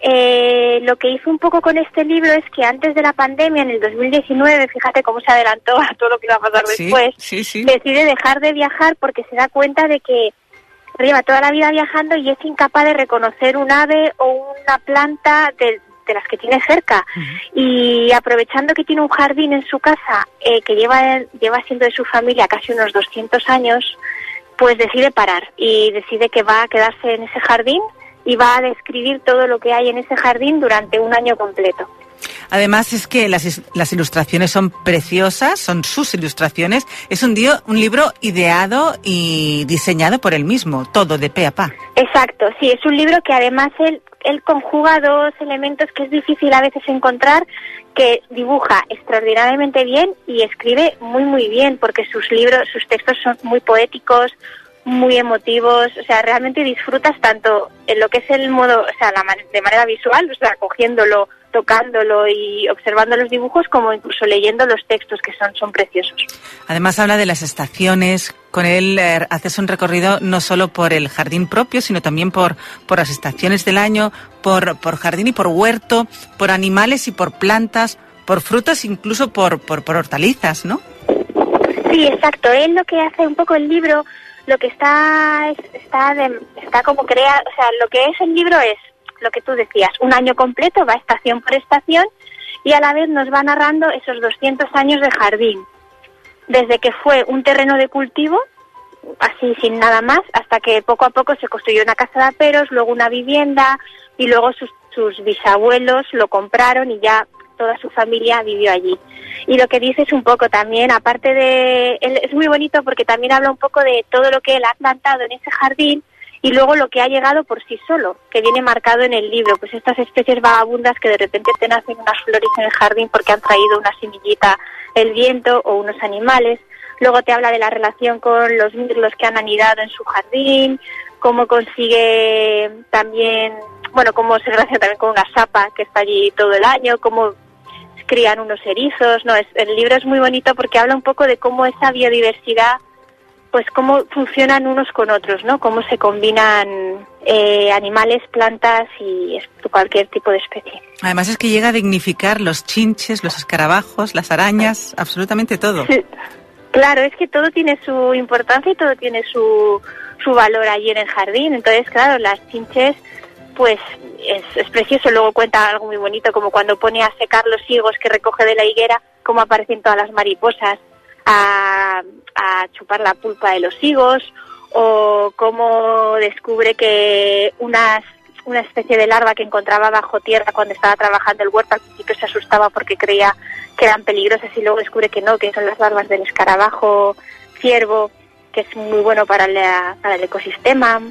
Eh, lo que hizo un poco con este libro es que antes de la pandemia, en el dos mil diecinueve, fíjate cómo se adelantó a todo lo que iba a pasar sí, después, sí, sí. decide dejar de viajar porque se da cuenta de que lleva toda la vida viajando y es incapaz de reconocer un ave o una planta de, de las que tiene cerca. Uh-huh. Y aprovechando que tiene un jardín en su casa eh, que lleva, lleva siendo de su familia casi unos doscientos años, pues decide parar y decide que va a quedarse en ese jardín y va a describir todo lo que hay en ese jardín durante un año completo. Además es que las, las ilustraciones son preciosas, son sus ilustraciones. Es un, dio, un libro ideado y diseñado por él mismo, todo de pe a pa. Exacto, sí, es un libro que además él, él conjuga dos elementos que es difícil a veces encontrar, que dibuja extraordinariamente bien y escribe muy muy bien, porque sus libros, sus textos son muy poéticos, muy emotivos, o sea, realmente disfrutas tanto en lo que es el modo, o sea, la man- de manera visual, o sea, cogiendo lo, tocándolo y observando los dibujos, como incluso leyendo los textos, que son, son preciosos. Además habla de las estaciones. Con él eh, haces un recorrido no solo por el jardín propio, sino también por, por las estaciones del año, por, por jardín y por huerto, por animales y por plantas, por frutas, incluso por, por, por hortalizas, ¿no? Sí, exacto. Él lo que hace un poco el libro, lo que está es, está de, está como crea, o sea, lo que es el libro es lo que tú decías, un año completo, va estación por estación, y a la vez nos va narrando esos doscientos años de jardín, desde que fue un terreno de cultivo, así sin nada más, hasta que poco a poco se construyó una casa de aperos, luego una vivienda, y luego sus, sus bisabuelos lo compraron y ya toda su familia vivió allí. Y lo que dice es un poco también, aparte de, él es muy bonito porque también habla un poco de todo lo que él ha plantado en ese jardín, y luego lo que ha llegado por sí solo, que viene marcado en el libro, pues estas especies vagabundas que de repente te nacen unas flores en el jardín porque han traído una semillita el viento o unos animales. Luego te habla de la relación con los mirlos que han anidado en su jardín, cómo consigue también, bueno, cómo se relaciona también con una sapa que está allí todo el año, cómo crían unos erizos. No, es, el libro es muy bonito porque habla un poco de cómo esa biodiversidad, pues cómo funcionan unos con otros, ¿no? Cómo se combinan eh, animales, plantas y cualquier tipo de especie. Además es que llega a dignificar los chinches, los escarabajos, las arañas, absolutamente todo. Sí. Claro, es que todo tiene su importancia y todo tiene su, su valor allí en el jardín. Entonces, claro, las chinches, pues es, es precioso. Luego cuenta algo muy bonito, como cuando pone a secar los higos que recoge de la higuera, cómo aparecen todas las mariposas a, a chupar la pulpa de los higos, o cómo descubre que unas, una especie de larva que encontraba bajo tierra cuando estaba trabajando el huerto, al principio se asustaba porque creía que eran peligrosas y luego descubre que no, que son las larvas del escarabajo ciervo, que es muy bueno para, la, para el ecosistema.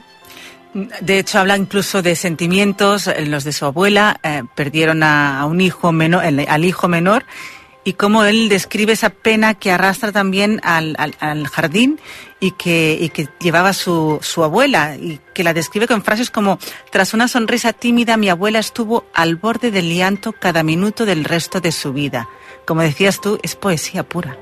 De hecho, habla incluso de sentimientos. Los de su abuela eh, perdieron a, a un hijo menor, al hijo menor, y cómo él describe esa pena que arrastra también al, al, al jardín y que, y que llevaba su, su abuela, y que la describe con frases como: tras una sonrisa tímida, mi abuela estuvo al borde del llanto cada minuto del resto de su vida. Como decías tú, es poesía pura.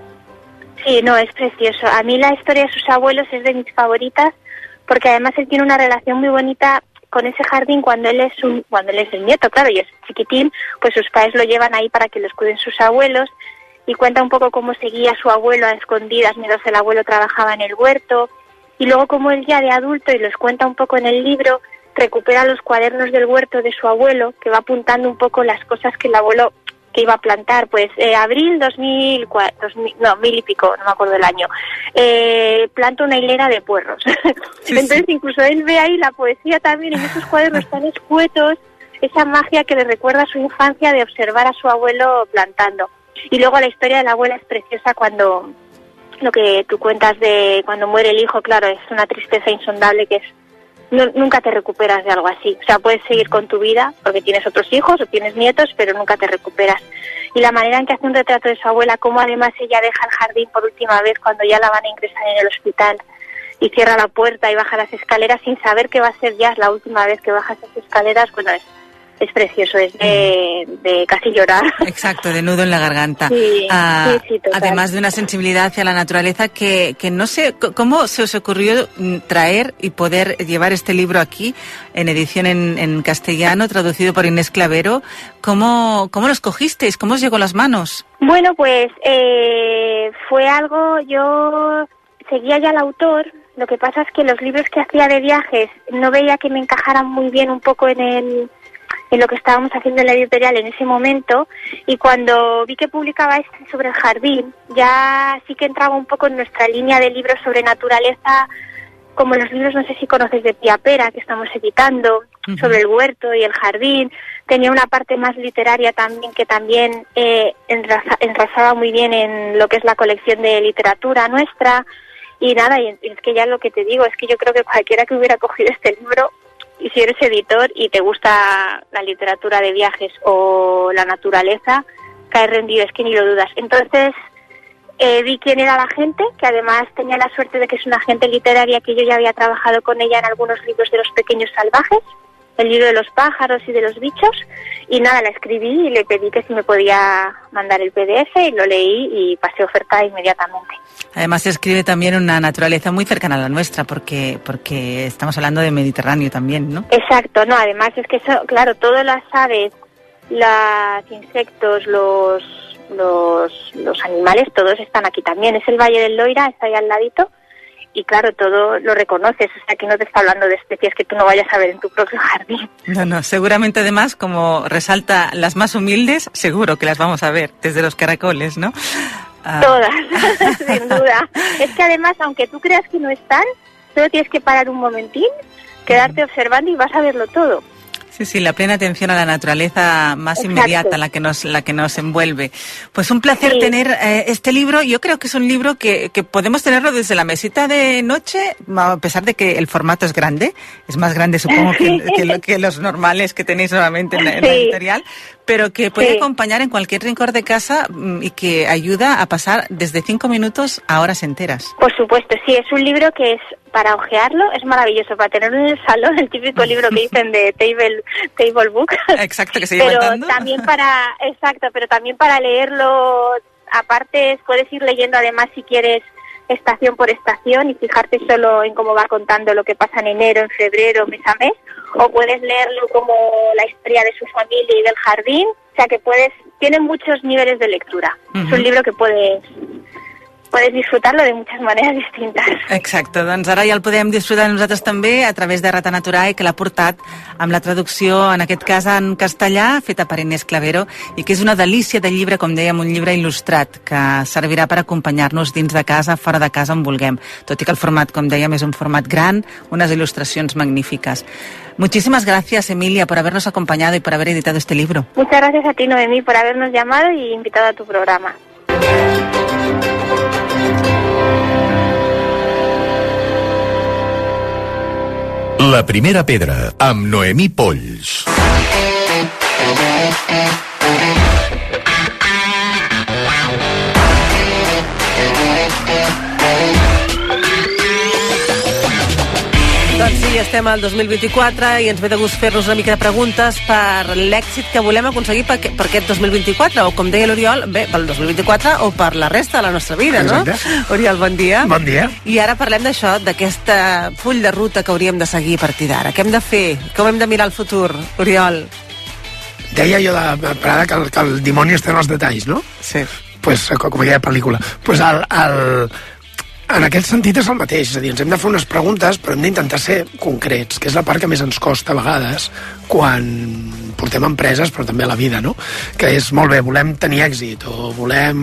Sí, no, es precioso. A mí la historia de sus abuelos es de mis favoritas, porque además él tiene una relación muy bonita con ese jardín cuando él es un, cuando él es el nieto, claro, y es chiquitín, pues sus padres lo llevan ahí para que los cuiden sus abuelos, y cuenta un poco cómo seguía a su abuelo a escondidas mientras el abuelo trabajaba en el huerto, y luego cómo él ya de adulto, y los cuenta un poco en el libro, recupera los cuadernos del huerto de su abuelo, que va apuntando un poco las cosas que el abuelo que iba a plantar, pues eh, abril dos mil, dos mil, no, mil y pico, no me acuerdo el año, eh, planta una hilera de puerros. Sí, entonces sí. Incluso él ve ahí la poesía también en esos cuadernos tan escuetos, esa magia que le recuerda a su infancia de observar a su abuelo plantando. Y luego la historia de la abuela es preciosa cuando, lo que tú cuentas de cuando muere el hijo, claro, es una tristeza insondable que es, no, nunca te recuperas de algo así. O sea, puedes seguir con tu vida porque tienes otros hijos o tienes nietos, pero nunca te recuperas. Y la manera en que hace un retrato de su abuela, cómo además ella deja el jardín por última vez cuando ya la van a ingresar en el hospital, y cierra la puerta y baja las escaleras sin saber que va a ser ya la última vez que baja esas escaleras, bueno, es, es precioso, es de, de casi llorar. Exacto, de nudo en la garganta. Sí, ah, sí, sí, total. Además de una sensibilidad hacia la naturaleza que, que no sé, ¿cómo se os ocurrió traer y poder llevar este libro aquí en edición en, en castellano, traducido por Inés Clavero? ¿Cómo, cómo lo escogisteis? ¿Cómo os llegó a las manos? Bueno, pues eh, fue algo, yo seguía ya al autor. Lo que pasa es que los libros que hacía de viajes no veía que me encajaran muy bien un poco en el, en lo que estábamos haciendo en la editorial en ese momento, y cuando vi que publicaba este sobre el jardín, ya sí que entraba un poco en nuestra línea de libros sobre naturaleza, como los libros, no sé si conoces, de Tía Pera, que estamos editando, uh-huh, sobre el huerto y el jardín. Tenía una parte más literaria también, que también eh, enraza, enrazaba muy bien en lo que es la colección de literatura nuestra. Y nada, y es que ya lo que te digo, es que yo creo que cualquiera que hubiera cogido este libro, y si eres editor y te gusta la literatura de viajes o la naturaleza, cae rendido, es que ni lo dudas. Entonces eh, vi quién era la gente, que además tenía la suerte de que es una agente literaria que yo ya había trabajado con ella en algunos libros de Los Pequeños Salvajes, el libro de los pájaros y de los bichos, y nada, la escribí y le pedí que si me podía mandar el P D F, y lo leí y pasé oferta inmediatamente. Además se escribe también una naturaleza muy cercana a la nuestra, porque porque estamos hablando de Mediterráneo también, ¿no? Exacto, no, además es que eso, claro, todas las aves, los insectos, los, los, los animales, todos están aquí también. Es el Valle del Loira, está ahí al ladito, y claro, todo lo reconoces, o sea, que no te está hablando de especies que tú no vayas a ver en tu propio jardín. No, no, seguramente además, como resalta las más humildes, seguro que las vamos a ver, desde los caracoles, ¿no? Ah. Todas, sin duda. Es que además, aunque tú creas que no están, solo tienes que parar un momentín, quedarte observando y vas a verlo todo. Sí, sí, la plena atención a la naturaleza más Exacto. inmediata, la que nos la que nos envuelve. Pues un placer sí. tener eh, este libro. Yo creo que es un libro que, que podemos tenerlo desde la mesita de noche, a pesar de que el formato es grande. Es más grande, supongo, que, que, lo, que los normales que tenéis normalmente en la, en la editorial, pero que puede sí. acompañar en cualquier rincón de casa y que ayuda a pasar desde cinco minutos a horas enteras. Por supuesto, sí, es un libro que es para hojearlo, es maravilloso, para tenerlo en el salón, el típico libro que dicen de table, table book. Exacto, que se pero lleva también para, exacto, pero también para leerlo, aparte puedes ir leyendo además si quieres estación por estación y fijarte solo en cómo va contando lo que pasa en enero, en febrero, mes a mes, o puedes leerlo como la historia de su familia y del jardín, o sea que puedes, tiene muchos niveles de lectura. Uh-huh. Es un libro que puedes puedes disfrutar-lo de muchas maneres distintes. Exacte, doncs ara ja el podem disfrutar nosaltres també a través de Rata Naturae, que l'ha portat amb la traducció, en aquest cas en castellà, feta per Inés Clavero, i que és una delícia de llibre, com dèiem, un llibre il·lustrat, que servirà per acompanyar-nos dins de casa, fora de casa, on vulguem. Tot i que el format, com dèiem, és un format gran, unes il·lustracions magnífiques. Muchísimas gracias, Emilia, por habernos acompañado y por haber editado este libro. Muchas gracias a ti, Noemí, por habernos llamado y invitado a tu programa. La primera pedra, amb Noemí Polls. Doncs sí, estem al dos mil vint-i-quatre i ens ve de gust fer-nos una mica de preguntes per l'èxit que volem aconseguir per, per aquest dos mil vint-i-quatre, o com deia l'Oriol, bé, pel dos mil vint-i-quatre o per la resta de la nostra vida, no? Exacte. Oriol, bon dia. Bon dia. I ara parlem d'això, d'aquest full de ruta que hauríem de seguir a partir d'ara. Què hem de fer? Com hem de mirar el futur, Oriol? Deia jo de Prada que el, que el dimoni està en els detalls, no? Sí. Pues, com aquella pel·lícula. Pues el, el, en aquest sentit és el mateix, és a dir, ens hem de fer unes preguntes, però hem d'intentar ser concrets, que és la part que més ens costa a vegades quan portem empreses, però també a la vida, no? Que és, molt bé, volem tenir èxit, o volem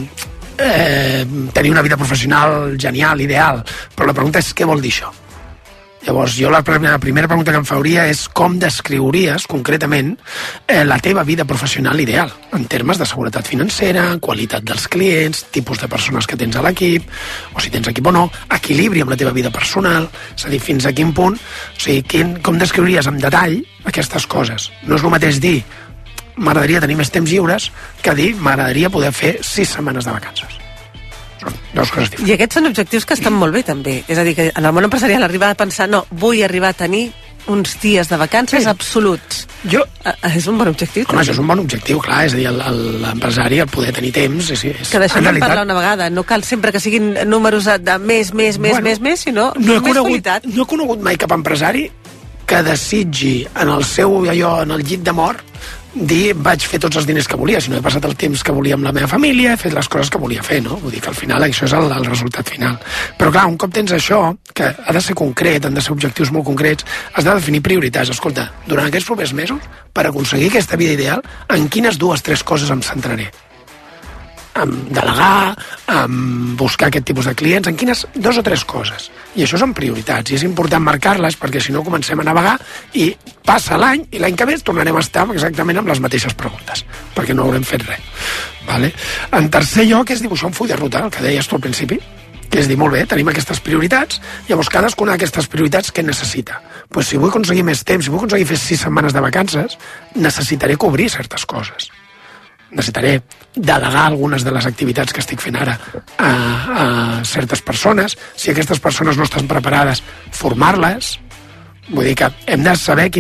eh, tenir una vida professional genial, ideal, però la pregunta és què vol dir això? Llavors, jo la primera, la primera pregunta que em faria és com descriuries, concretament, eh, la teva vida professional ideal, en termes de seguretat financera, qualitat dels clients, tipus de persones que tens a l'equip, o si tens equip o no, equilibri amb la teva vida personal, és a dir, fins a quin punt, o sigui, quin, com descriuries amb detall aquestes coses. No és el mateix dir m'agradaria tenir més temps lliures que dir m'agradaria poder fer sis setmanes de vacances. Són dues coses diferents. I aquests són objectius que estan molt bé, també. És a dir, que en el món empresarial arribar a pensar no, vull arribar a tenir uns dies de vacances sí. absoluts. Jo... És un bon objectiu. Home, això és un bon objectiu, clar. És a dir, l'empresari, el poder tenir temps... És, és, que deixem de realitat... parlar una vegada. No cal sempre que siguin números de més, més, més, bueno, més, més, sinó no més conegut, qualitat. No he conegut mai cap empresari que desitgi en el seu, allò, en el llit de mort, dir vaig fer tots els diners que volia, sinó he passat el temps que volia amb la meva família, he fet les coses que volia fer, no? Vull dir que al final això és el, el resultat final. Però clar, un cop tens això, que ha de ser concret, han de ser objectius molt concrets, has de definir prioritats. Escolta, durant aquests propers mesos, per aconseguir aquesta vida ideal, en quines dues, tres coses em centraré? En delegar, en buscar aquest tipus de clients, en quines dos o tres coses. I això són prioritats, i és important marcar-les perquè si no comencem a navegar i passa l'any i l'any que ve tornarem a estar exactament amb les mateixes preguntes, perquè no haurem fet res. Vale? En tercer lloc és dibuixar un full de ruta, el que deies tu al principi, que és dir, molt bé, tenim aquestes prioritats, llavors cadascuna d'aquestes prioritats què necessita? Pues si vull aconseguir més temps, si vull aconseguir fer sis setmanes de vacances, necessitaré cobrir certes coses. Necessitaré delegar algunes de les activitats que estic fent ara a, a certes persones. Si aquestes persones no estan preparades, formar-les. Vull dir que hem de saber quines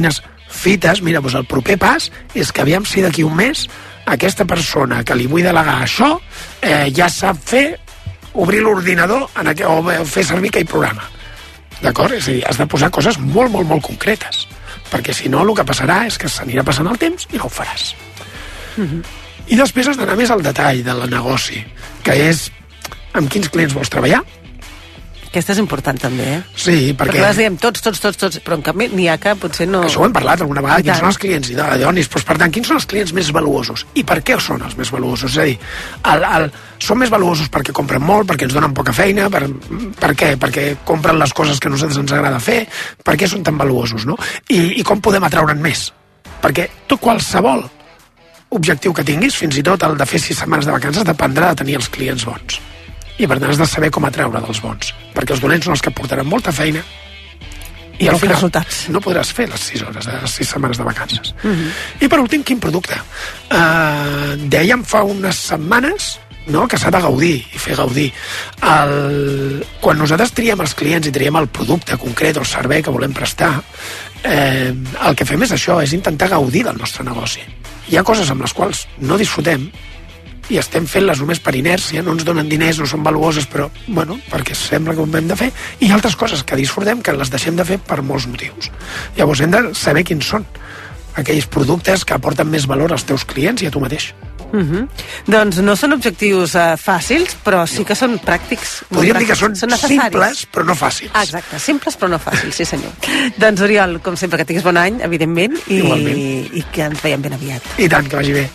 fites, mira, doncs el proper pas és que aviam si d'aquí un mes aquesta persona que li vull delegar això eh, ja sap fer obrir l'ordinador en aqu... o fer servir aquell programa. D'acord? És a dir, has de posar coses molt, molt, molt concretes, perquè si no el que passarà és que s'anirà passant el temps i no ho faràs. Mm-hmm. I després has d'anar més al detall del negoci, que és amb quins clients vols treballar. Aquesta és important també, eh? Sí, perquè... Perquè les diem tots, tots, tots, tots, però en canvi n'hi ha que potser no... Això ho hem parlat alguna vegada, quins són els clients idònics, doncs, per tant, quins són els clients més valuosos? I per què són els més valuosos? És a dir, el, el, són més valuosos perquè compren molt, perquè ens donen poca feina, per, per què? Perquè compren les coses que a nosaltres ens agrada fer, per què són tan valuosos, no? I, i com podem atraure'n més? Perquè tot qualsevol objectiu que tinguis, fins i tot el de fer sis setmanes de vacances, dependrà de tenir els clients bons. I per tant has de saber com atraure dels bons, perquè els dolents són els que portaran molta feina i al final resultats. No podràs fer les sis hores, les sis setmanes de vacances. Uh-huh. I per últim, quin producte? Uh, dèiem fa unes setmanes, no?, que s'ha de gaudir i fer gaudir. El... Quan nosaltres triem els clients i triem el producte concret o el servei que volem prestar, eh, el que fem és això, és intentar gaudir del nostre negoci. Hi ha coses amb les quals no disfrutem i estem fent-les només per inèrcia, no ens donen diners, no són valuoses, però, bueno, perquè sembla que ho hem de fer, i hi ha altres coses que disfrutem que les deixem de fer per molts motius. Llavors hem de saber quins són aquells productes que aporten més valor als teus clients i a tu mateix. Uh-huh. Doncs no són objectius uh, fàcils, però sí que són pràctics. Podríem dir que són, són simples, però no fàcils. Ah, exacte, simples però no fàcils, sí senyor. Doncs Oriol, com sempre, que tinguis bon any, evidentment, i, i que ens veiem ben aviat. I tant, que vagi bé.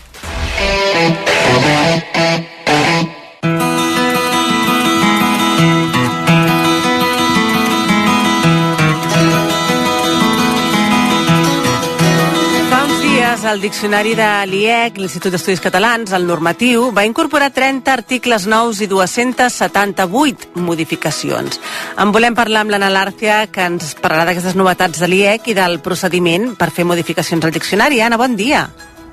El diccionari de l'I E C, l'Institut d'Estudis Catalans, el normatiu, va incorporar trenta articles nous i dues-centes setanta-vuit modificacions. En volem parlar amb l'Anna Lárcia, que ens parlarà d'aquestes novetats de l'I E C i del procediment per fer modificacions al diccionari. Anna, bon dia.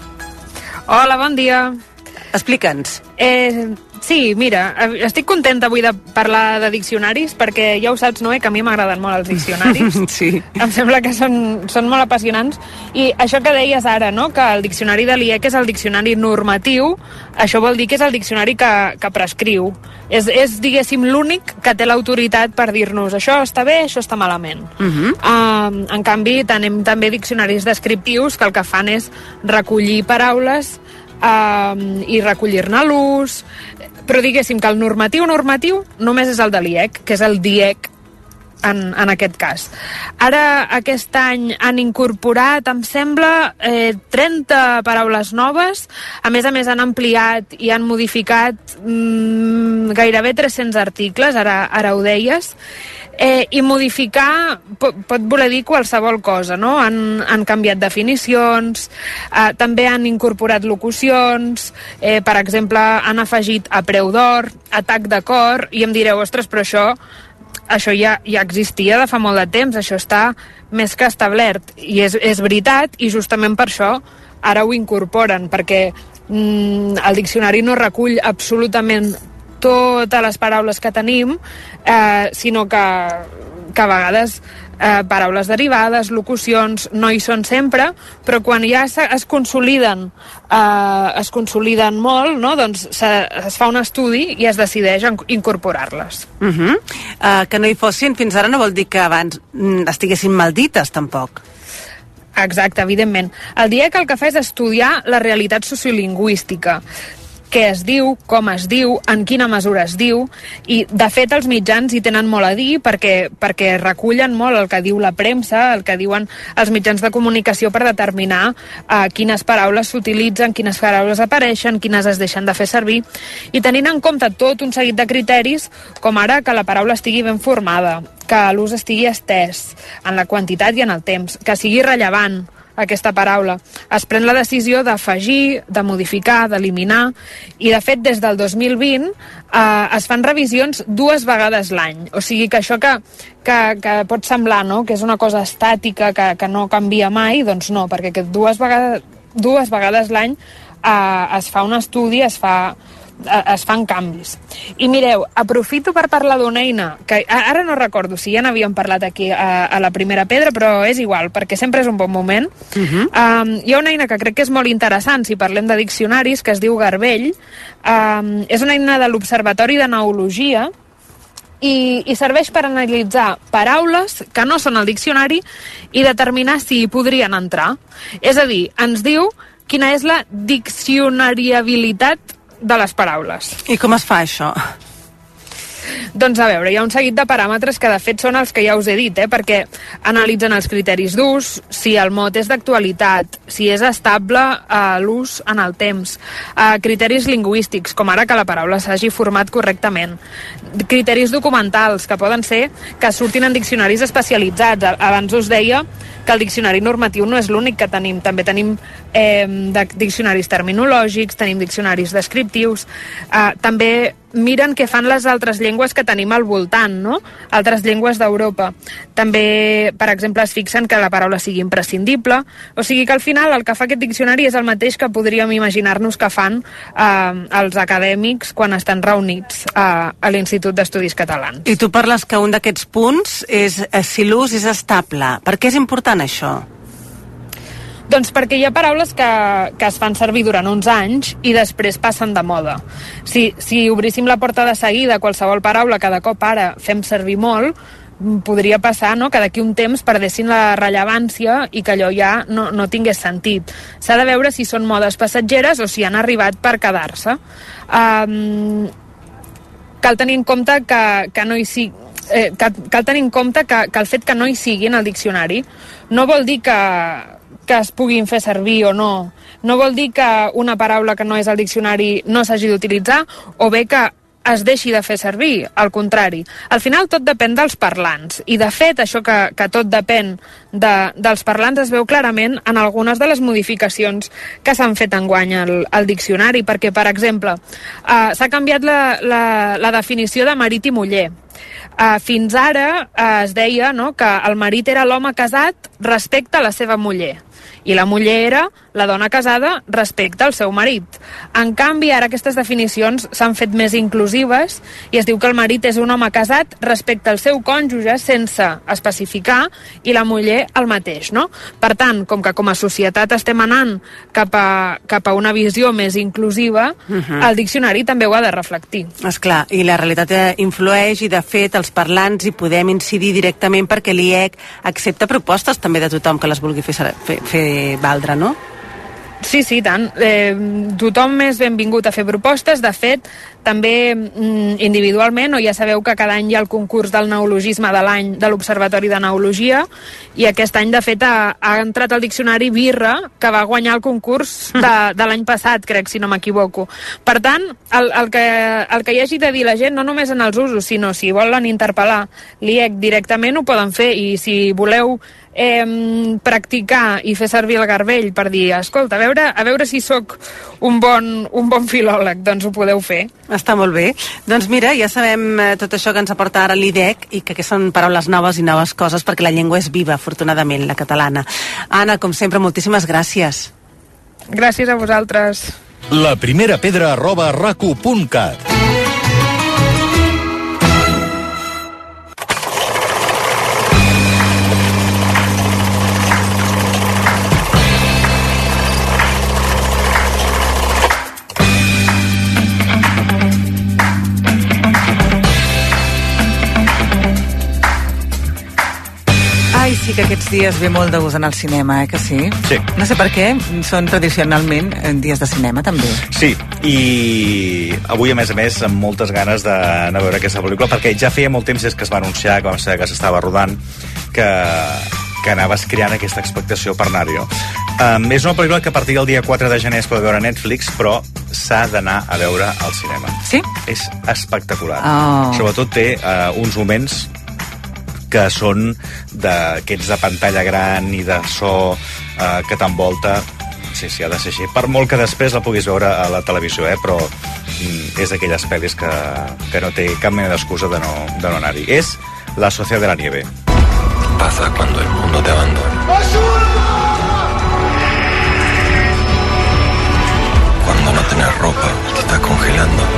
Hola, bon dia. Explica'ns. Eh, sí, mira, estic contenta avui de parlar de diccionaris perquè ja ho saps, Noé, que a mi m'agraden molt els diccionaris. Sí. Em sembla que són, són molt apassionants. I això que deies ara, no?, que el diccionari de l'I E C és el diccionari normatiu, això vol dir que és el diccionari que, que prescriu. És, és, diguéssim, l'únic que té l'autoritat per dir-nos això està bé, això està malament. Uh-huh. uh, en canvi, tenim també diccionaris descriptius que el que fan és recollir paraules Uh, i recollir-ne l'ús, però diguéssim que el normatiu normatiu només és el de l'I E C, que és el D I E C en, en aquest cas. Ara, aquest any han incorporat, em sembla, eh, trenta paraules noves, a més a més han ampliat i han modificat mm, gairebé tres-cents articles, ara, ara ho deies. Eh, I modificar pot, pot voler dir qualsevol cosa, no? Han, han canviat definicions, eh, també han incorporat locucions, eh, per exemple, han afegit a preu d'or, atac de cor, i em direu, ostres, però això, això ja, ja existia de fa molt de temps, això està més que establert, i és, és veritat, i justament per això ara ho incorporen, perquè mm, el diccionari no recull absolutament totes les paraules que tenim, eh, sinó que, que a vegades eh, paraules derivades, locucions, no hi són sempre, però quan ja es, es consoliden eh, es consoliden molt, no? Doncs se, es fa un estudi i es decideix incorporar-les. Uh-huh. uh, que no hi fossin fins ara no vol dir que abans estiguessin maldites, tampoc. Exacte, evidentment. El D I E C el que fa és estudiar la realitat sociolingüística, què es diu, com es diu, en quina mesura es diu, i de fet els mitjans hi tenen molt a dir perquè, perquè recullen molt el que diu la premsa, el que diuen els mitjans de comunicació per determinar uh, quines paraules s'utilitzen, quines paraules apareixen, quines es deixen de fer servir, i tenint en compte tot un seguit de criteris, com ara que la paraula estigui ben formada, que l'ús estigui estès en la quantitat i en el temps, que sigui rellevant aquesta paraula. Es pren la decisió d'afegir, de modificar, d'eliminar, i de fet des del dos mil vint eh, es fan revisions dues vegades l'any. O sigui que això que, que, que pot semblar, no?, que és una cosa estàtica, que, que no canvia mai, doncs no, perquè dues vegades, dues vegades l'any eh, es fa un estudi, es fa es fan canvis. I mireu, aprofito per parlar d'una eina que ara no recordo si ja n'havíem parlat aquí a, a la primera pedra, però és igual, perquè sempre és un bon moment. Uh-huh. um, hi ha una eina que crec que és molt interessant si parlem de diccionaris, que es diu Garbell. Um, és una eina de l'Observatori de Neologia i, i serveix per analitzar paraules que no són al diccionari i determinar si hi podrien entrar. És a dir, ens diu quina és la diccionariabilitat de les paraules. I com es fa això? Doncs a veure, hi ha un seguit de paràmetres que de fet són els que ja us he dit, eh? Perquè analitzen els criteris d'ús, si el mot és d'actualitat, si és estable a l'ús en el temps, eh, criteris lingüístics, com ara que la paraula s'hagi format correctament, criteris documentals, que poden ser que surtin en diccionaris especialitzats. Abans us deia que el diccionari normatiu no és l'únic que tenim, també tenim eh, de, diccionaris terminològics, tenim diccionaris descriptius, eh, també miren què fan les altres llengües que tenim al voltant, no? Altres llengües d'Europa. També, per exemple, es fixen que la paraula sigui imprescindible, o sigui que al final el que fa aquest diccionari és el mateix que podríem imaginar-nos que fan eh, els acadèmics quan estan reunits eh, a l'Institut d'Estudis Catalans. I tu parles que un d'aquests punts és eh, si l'ús és estable. Per què és important això? Doncs perquè hi ha paraules que, que es fan servir durant uns anys i després passen de moda. Si, si obríssim la porta de seguida, qualsevol paraula que de cop ara fem servir molt, podria passar, no?, que d'aquí un temps perdessin la rellevància i que allò ja no, no tingués sentit. S'ha de veure si són modes passatgeres o si han arribat per quedar-se. Um, cal tenir en compte que, que no hi sigui... Eh, cal, cal tenir en compte que, que el fet que no hi sigui en el diccionari no vol dir que que es puguin fer servir o no. No vol dir que una paraula que no és al diccionari no s'hagi d'utilitzar o bé que es deixi de fer servir, al contrari. Al final tot depèn dels parlants i de fet això que, que tot depèn de, dels parlants es veu clarament en algunes de les modificacions que s'han fet enguany al, al diccionari, perquè per exemple eh, s'ha canviat la, la, la definició de marit i muller. Uh, fins ara uh, es deia, no?, que el marit era l'home casat respecte a la seva muller i la muller era la dona casada respecte al seu marit. En canvi, ara aquestes definicions s'han fet més inclusives i es diu que el marit és un home casat respecte al seu cònjuge sense especificar i la muller el mateix, no? Per tant, com que com a societat estem anant cap a, cap a una visió més inclusiva, uh-huh. el diccionari també ho ha de reflectir. Esclar, i la realitat influeix i de fet els parlants hi podem incidir directament perquè l'I E C accepta propostes també de tothom que les vulgui fer, fer, fer valdre, no? Sí, sí, tant. Eh, tothom és benvingut a fer propostes. De fet, també mm, individualment, o ja sabeu que cada any hi ha el concurs del neologisme de l'any de l'Observatori de Neologia, i aquest any, de fet, ha, ha entrat al diccionari birra, que va guanyar el concurs de, de l'any passat, crec, si no m'equivoco. Per tant, el, el, que, el que hi hagi de dir la gent, no només en els usos, sinó si volen interpel·lar l'I E C directament, ho poden fer, i si voleu eh, practicar i fer servir el garbell per dir, escolta, a veure, a veure si sóc un bon, un bon filòleg, doncs ho podeu fer. Està molt bé. Doncs mira, ja sabem eh, tot això que ens aporta ara l'I D E C i que, que són paraules noves i noves coses perquè la llengua és viva, afortunadament, la catalana. Anna, com sempre, moltíssimes gràcies. Gràcies a vosaltres. La primera pedra arroba racu punt cat. Ai, sí que aquests dies ve molt de gust anar al cinema, eh, que sí? Sí. No sé per què, són tradicionalment dies de cinema, també. Sí, i avui, a més a més, amb moltes ganes d'anar a veure aquesta pel·lícula, perquè ja feia molt temps des que es va anunciar, que vam saber que s'estava rodant, que, que anaves creant aquesta expectació per anar-hi. Um, és una pel·lícula que a partir del dia quatre de gener es pot veure a Netflix, però s'ha d'anar a veure al cinema. Sí? És espectacular. Oh. Sobretot té uh, uns moments que són d'aquests de pantalla gran i de so eh, que t'envolta. Sí, sí, ha de ser així. Per molt que després la puguis veure a la televisió, eh, però mm, és d'aquelles pel·lis que, que no té cap mena d'excusa de no, de no anar-hi. És La Sociedad de la Nieve. Pasa cuando el mundo te abandona. Cuando no tenés ropa y te estás congelando.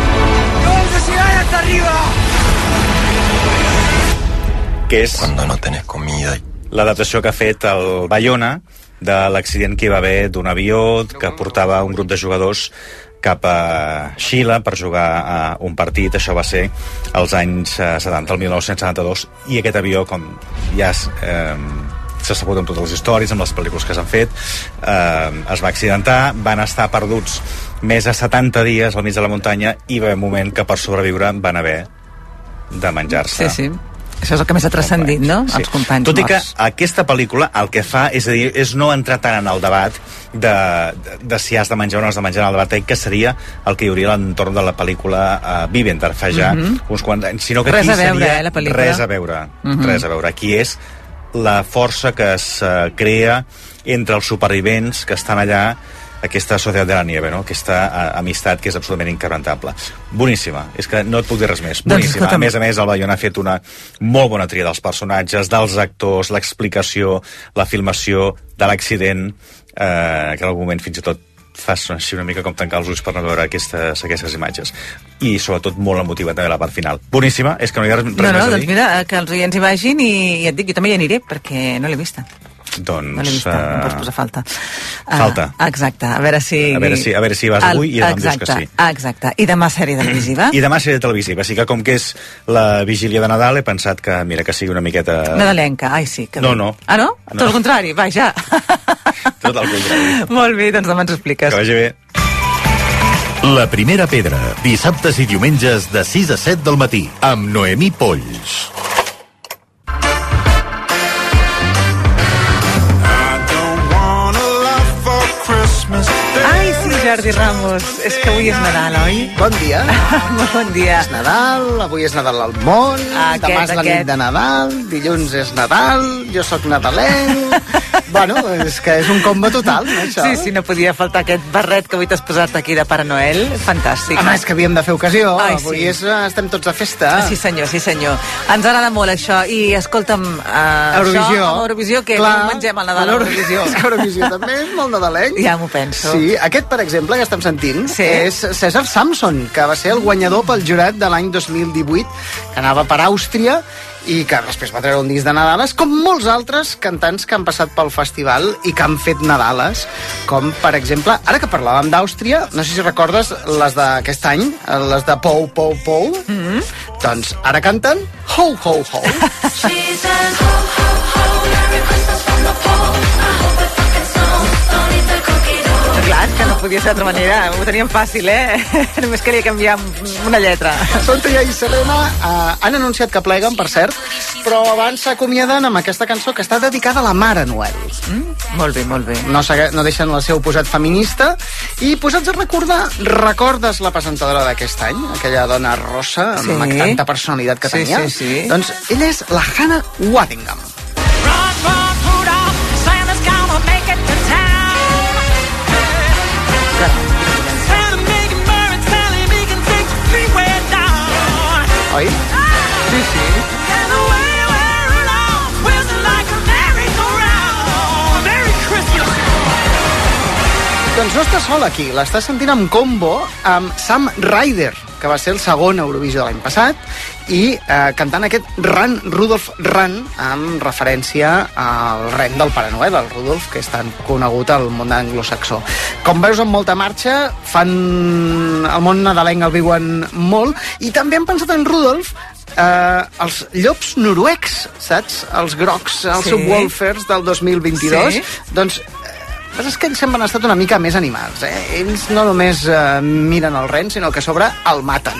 que és Cuando no tenés comida. l'adaptació que ha fet el Bayona de l'accident que hi va haver d'un avió que portava un grup de jugadors cap a Xile per jugar a un partit. Això va ser als anys setanta, el mil nou-cents setanta-dos, i aquest avió, com ja eh, s'ha sabut amb totes les històries, amb les pel·lícules que s'han fet, eh, es va accidentar, van estar perduts més de setanta dies al mig de la muntanya, i va haver un moment que per sobreviure van haver de menjar-se. Sí, sí. Això és el que més ha transcendit, no? Sí. Els companys Tot i que morts. aquesta pel·lícula el que fa és, a dir, és no entrar tant en el debat de, de, de si has de menjar o no has de menjar, en el debat que seria el que hi hauria a l'entorn de la pel·lícula uh, Vivendar fa ja Mhm. uns quants anys, sinó que Res aquí a veure, seria eh, la pel·lícula. res a veure, Mhm. res a veure. Aquí és la força que es uh, crea entre els supervivents que estan allà, aquesta Societat de la Nieve, no? Aquesta uh, amistat que és absolutament inquebrantable. Boníssima, és que no et puc dir res més. Boníssima. escolta'm. A més a més, el Bayona ha fet una molt bona tria dels personatges, dels actors, l'explicació, la filmació de l'accident, eh, que en algun moment fins i tot fas així una mica com tancar els ulls per no veure aquestes, aquestes imatges. I sobretot molt emotiva també la part final. Boníssima, és que no hi ha res, res No, no, més a doncs dir. mira, que els oients hi vagin i, i et dic, jo també hi aniré, perquè no l'he vista. Doncs... No l'he vista, eh, em pots posar falta. Falta. Uh, exacte, a veure si... A veure si- a veure si vas avui i demà em dius que sí. Exacte, i demà sèrie televisiva. I demà sèrie televisiva, així que com que és la vigília de Nadal he pensat que, mira, que sigui una miqueta... Nadalenca, ai sí. Que No, bé. no. Ah, no? No. Tot el contrari, va, ja. Tot el contrari. Molt bé, doncs demà ens ho expliques. Que vagi bé. La primera pedra, dissabtes i diumenges de sis a set del matí, amb Noemí Polls. Ai, sí, Jordi Ramos, és que avui és Nadal, oi? Bon dia. Molt bon dia. És Nadal, avui és Nadal al món, Aquest, demà és la aquest. nit de Nadal, dilluns és Nadal, jo sóc nadalenc... bueno, és que és un combo total, no, això? Sí, sí, no podia faltar aquest barret que avui t'has posat aquí de Pare Noel. Fantàstic. Home, és que havíem de fer ocasió, Ai, avui sí. és, estem tots de festa. Sí, senyor, sí, senyor. Ens agrada molt això. I, escolta'm, uh, Eurovisió. això, amb Eurovisió, que Clar, no mengem al Nadal a Eurovisió. És que Eurovisió també és molt nadalenc. Ja m'ho penso. Sí, aquest, per exemple, que estem sentint, Sí. és César Samson, que va ser el guanyador pel jurat de l'any dos mil divuit, que anava per Àustria, i que després va treure un disc de Nadales, com molts altres cantants que han passat pel festival i que han fet Nadales, com, per exemple, ara que parlàvem d'Àustria, no sé si recordes les d'aquest any, les de Pou, Pou, Pou, mm-hmm. doncs ara canten Ho, Ho, Ho. Clar, que no podia ser d'altra manera. Ho teníem fàcil, eh? Només calia canviar una lletra. Tonteia i Selena eh, han anunciat que pleguen, per cert, però abans s'acomiaden amb aquesta cançó que està dedicada a la Mare Noel. Mm, molt bé, molt bé. No, no deixen el seu posat feminista. I posats a recordar, recordes la presentadora d'aquest any? Aquella dona rossa, Sí. amb tanta personalitat que Sí, tenia? sí, sí. Doncs ella és la Hannah Waddingham. Oi? Sí, sí. Doncs no està sola aquí, l'està sentint en combo amb Sam Ryder, que va ser el segon Eurovisió de l'any passat, i eh, cantant aquest Run, Rudolf Run, amb referència al ren del Pare Noel, el Rudolf, que és tan conegut al món anglosaxó. Com veus, amb molta marxa, fan... el món nadalenc el viuen molt, i també han pensat en Rudolf eh, els llops noruecs, saps? Els grocs, els Sí. subwoofers del dos mil vint-i-dos. Sí. Doncs però és que ells sempre han estat una mica més animals, eh? Ells no només eh, miren el ren, sinó que a sobre el maten.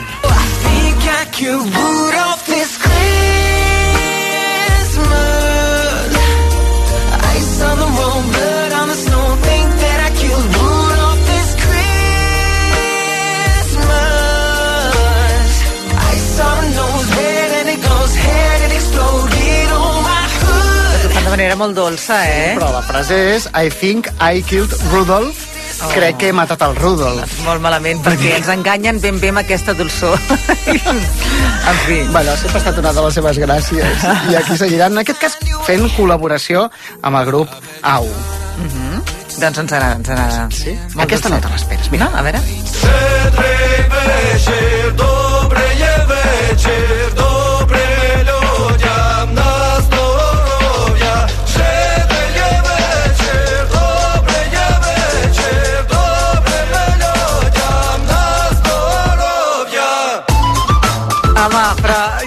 De manera molt dolça, eh? Però la frase és I think I killed Rudolph. Oh. Crec que he matat el Rudolf. Molt malament, perquè ens enganyen ben bé amb aquesta dolçor. En fi. Bueno, sempre ha estat una de les seves gràcies. I aquí seguiran, en aquest cas, fent col·laboració amb el grup A U. Mm-hmm. Doncs ens agrada, ens agrada. Sí? Molt Aquesta dolcet. no te l'esperes, mira. No? A veure. Večer, dobre je večer, dobre ľuďam na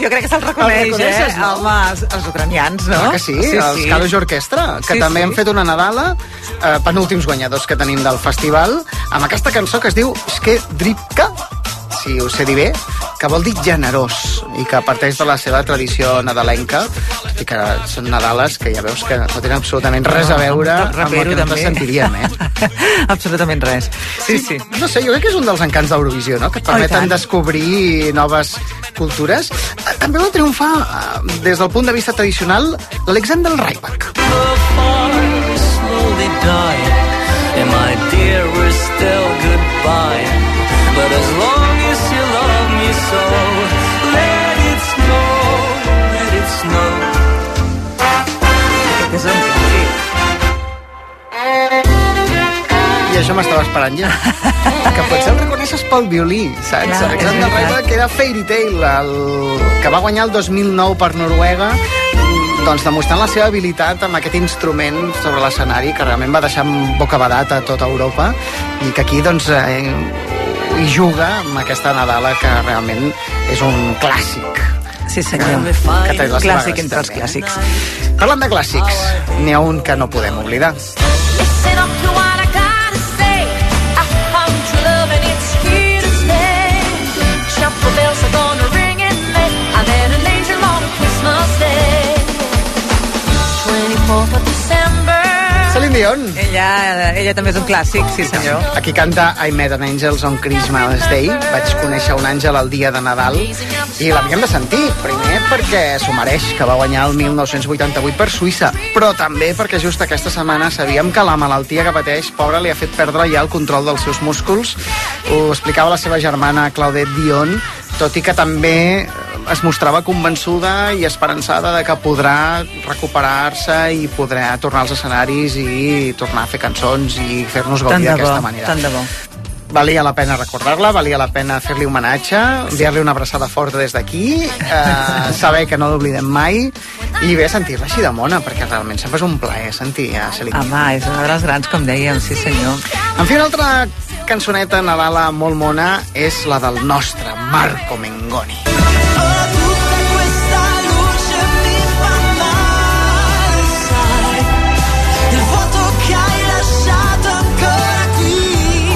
jo crec que se'ls reconeix, Els reconeixes, eh? no? Home, els, els ucranians, no? Ah, que sí, sí els sí. Kalush Orquestra, que Sí, també sí. han fet una Nadala, eh, penúltims guanyadors que tenim del festival, amb aquesta cançó que es diu Skedripka, si ho sé dir bé, que vol dir generós, i que parteix de la seva tradició nadalenca, i que són Nadales que ja veus que no tenen absolutament res a veure No, amb el rapero, que nosaltres també. sentiríem, eh? Absolutament res. Sí, sí. No sé, jo crec que és un dels encants d'Eurovisió, no? Que et Oh, i permeten tant. descobrir noves cultures. Eh, També va triomfar, eh, des del punt de vista tradicional, l'Alexander Rybak. Slowly dying, and my dear, we're still goodbye. But as long as you love me so, let it snow, let it snow. Aquest és un clàssic. I això m'estava esperant ja. Que potser el reconeixes pel violí, saps? Clar, Alexander és veritat. Rybak era Fairy Tail, el que va guanyar el dos mil nou per Noruega, doncs demostrant la seva habilitat amb aquest instrument sobre l'escenari, que realment va deixar amb bocabadat a tota Europa, i que aquí, doncs, eh, hi juga amb aquesta Nadala, que realment és un clàssic. Sí, senyor. Que té la seva Clàssic gràcia, entre els també. clàssics. Parlant de clàssics, n'hi ha un que no podem oblidar. Listen up to what I gotta say. I found true love and it's here to stay. Chapel bells are gonna ring in May. I met an angel on Christmas Day. twenty-fourth of December. Celine Dion. Ella, ella també és un clàssic, sí senyor. Aquí canta I Met an Angels on Christmas Day. Vaig conèixer un àngel el dia de Nadal i l'havíem de sentir. Primer perquè s'ho mereix, que va guanyar el mil nou-cents vuitanta-vuit per Suïssa, però també perquè just aquesta setmana sabíem que la malaltia que pateix, pobra, li ha fet perdre ja el control dels seus músculs. Ho explicava la seva germana Claudette Dion, tot i que també es mostrava convençuda i esperançada de que podrà recuperar-se i podrà tornar als escenaris i tornar a fer cançons i fer-nos Tant gaudir de bo, d'aquesta manera. tant de bo. Valia la pena recordar-la, valia la pena fer-li homenatge, enviar-li una abraçada forta des d'aquí, eh, saber que no l'oblidem mai, i bé sentir-la així de mona, perquè realment sempre és un plaer sentir a Celine Dion. Home, és una de les grans, com dèiem, sí senyor. En fi, una altra cançoneta Nadala molt mona és la del nostre Marco Mengoni. Il vuoto che hai lasciato ancora qui,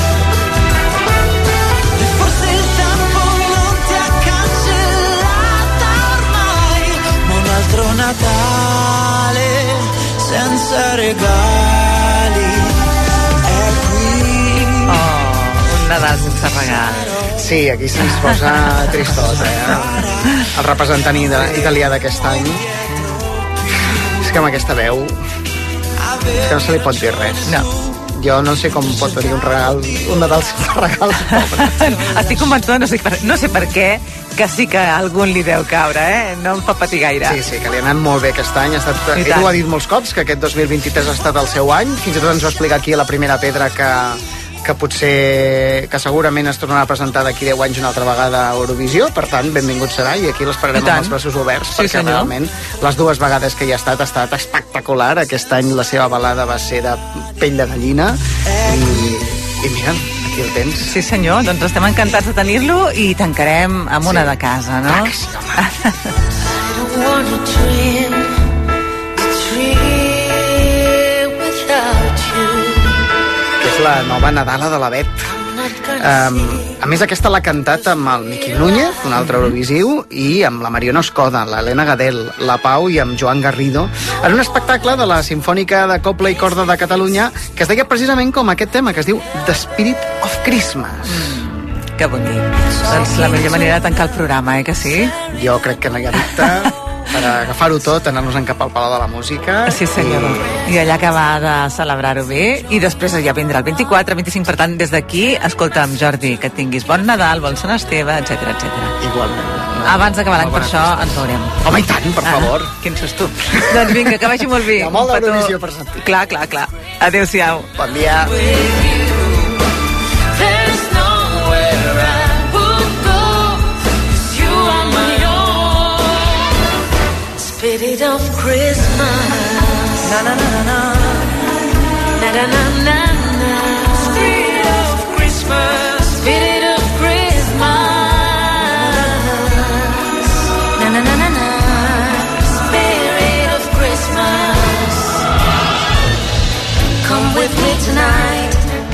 e forse il tempo non ti ha cancellata ormai, ma un altro Natale senza regali è qui. Oh, un Nadal sense regal. Sí, aquí se'ns posa tristós, eh? El representant italià d'aquest any. És que amb aquesta veu és que no se li pot dir res. No. Jo no sé com pot tenir un regal, un Nadal sense regal. Estic convençuda, no sé, per, no sé per què, que sí que a algun li deu caure, eh? No em fa patir gaire. Sí, sí, que li ha anat molt bé aquest any. Ha estat, I ell tant. ho ha dit molts cops, que aquest dos mil vint-i-tres ha estat el seu any. Fins i tot ens va explicar aquí a la primera pedra que, que potser, que segurament es tornarà a presentar d'aquí deu anys una altra vegada a Eurovisió. Per tant, benvingut serà, i aquí l'esperarem I tant. amb els braços oberts, Sí, perquè senyor. realment les dues vegades que hi ha estat ha estat espectacular. Aquest any la seva balada va ser de pell de gallina i, i mira, aquí el tens. Sí senyor, doncs estem encantats de tenir-lo i tancarem amb una Sí. de casa, no? Ah, que sí, home. I don't wanna dream the dream without you. Que és la nova Nadala de la Bet. Um, a més, aquesta l'ha cantat amb el Miqui Núñez, un altre Eurovisiu, i amb la Mariona Escoda, l'Helena Gadel, la Pau i amb Joan Garrido, en un espectacle de la Simfònica de Cobla i Corda de Catalunya, que es deia precisament com aquest tema, que es diu The Spirit of Christmas. Mm, que bonic. Doncs la millor manera de tancar el programa, eh, que sí? Jo crec que no hi ha dubte, per agafar-ho tot, anar-nos-en cap al Palau de la Música. Sí senyor. I, I allà acabar de celebrar-ho bé, i després ja vindrà el vint-i-quatre, vint-i-cinc, per tant, des d'aquí, escolta'm, Jordi, que tinguis bon Nadal, bon Sant Esteve, etcètera, etcètera. Igualment. Abans d'acabar l'any, per Bona això, ens veurem. Home, i tant, per favor. Ah, quin sos tu. Doncs vinga, que vagi molt bé. Hi ha molt Un petó. d'Eurovisió per sentir. Clar, clar, clar. Adéu-siau. Bon dia. There's nowhere I would go, 'cause you are my own. Spirit of Christmas. Na na na na na. Na na na na na. Spirit of Christmas. Spirit of Christmas. with me tonight.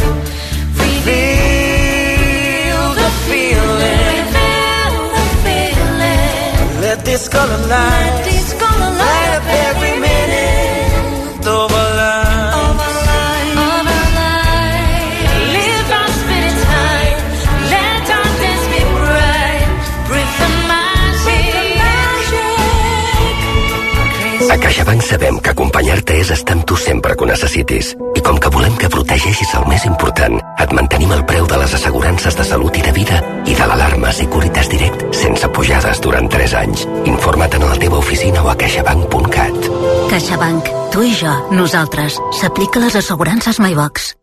Feel the feeling. Feel the feeling. Let this color light. Let this color light up every minute of our life. Of our life. Of our life. Live our spirits high. Let our days be bright. Breathe the magic. A CaixaBank sabem que acompanyar-te és estar amb tu sempre que ho necessitis. I com que volem que protegeixis el més important, et mantenim el preu de les assegurances de salut i de vida i de l'alarma Securitas Direct sense pujades durant tres anys. Informa't en la teva oficina o a caixabank punt cat. CaixaBank. Tu i jo. Nosaltres. S'aplica les assegurances MyBox.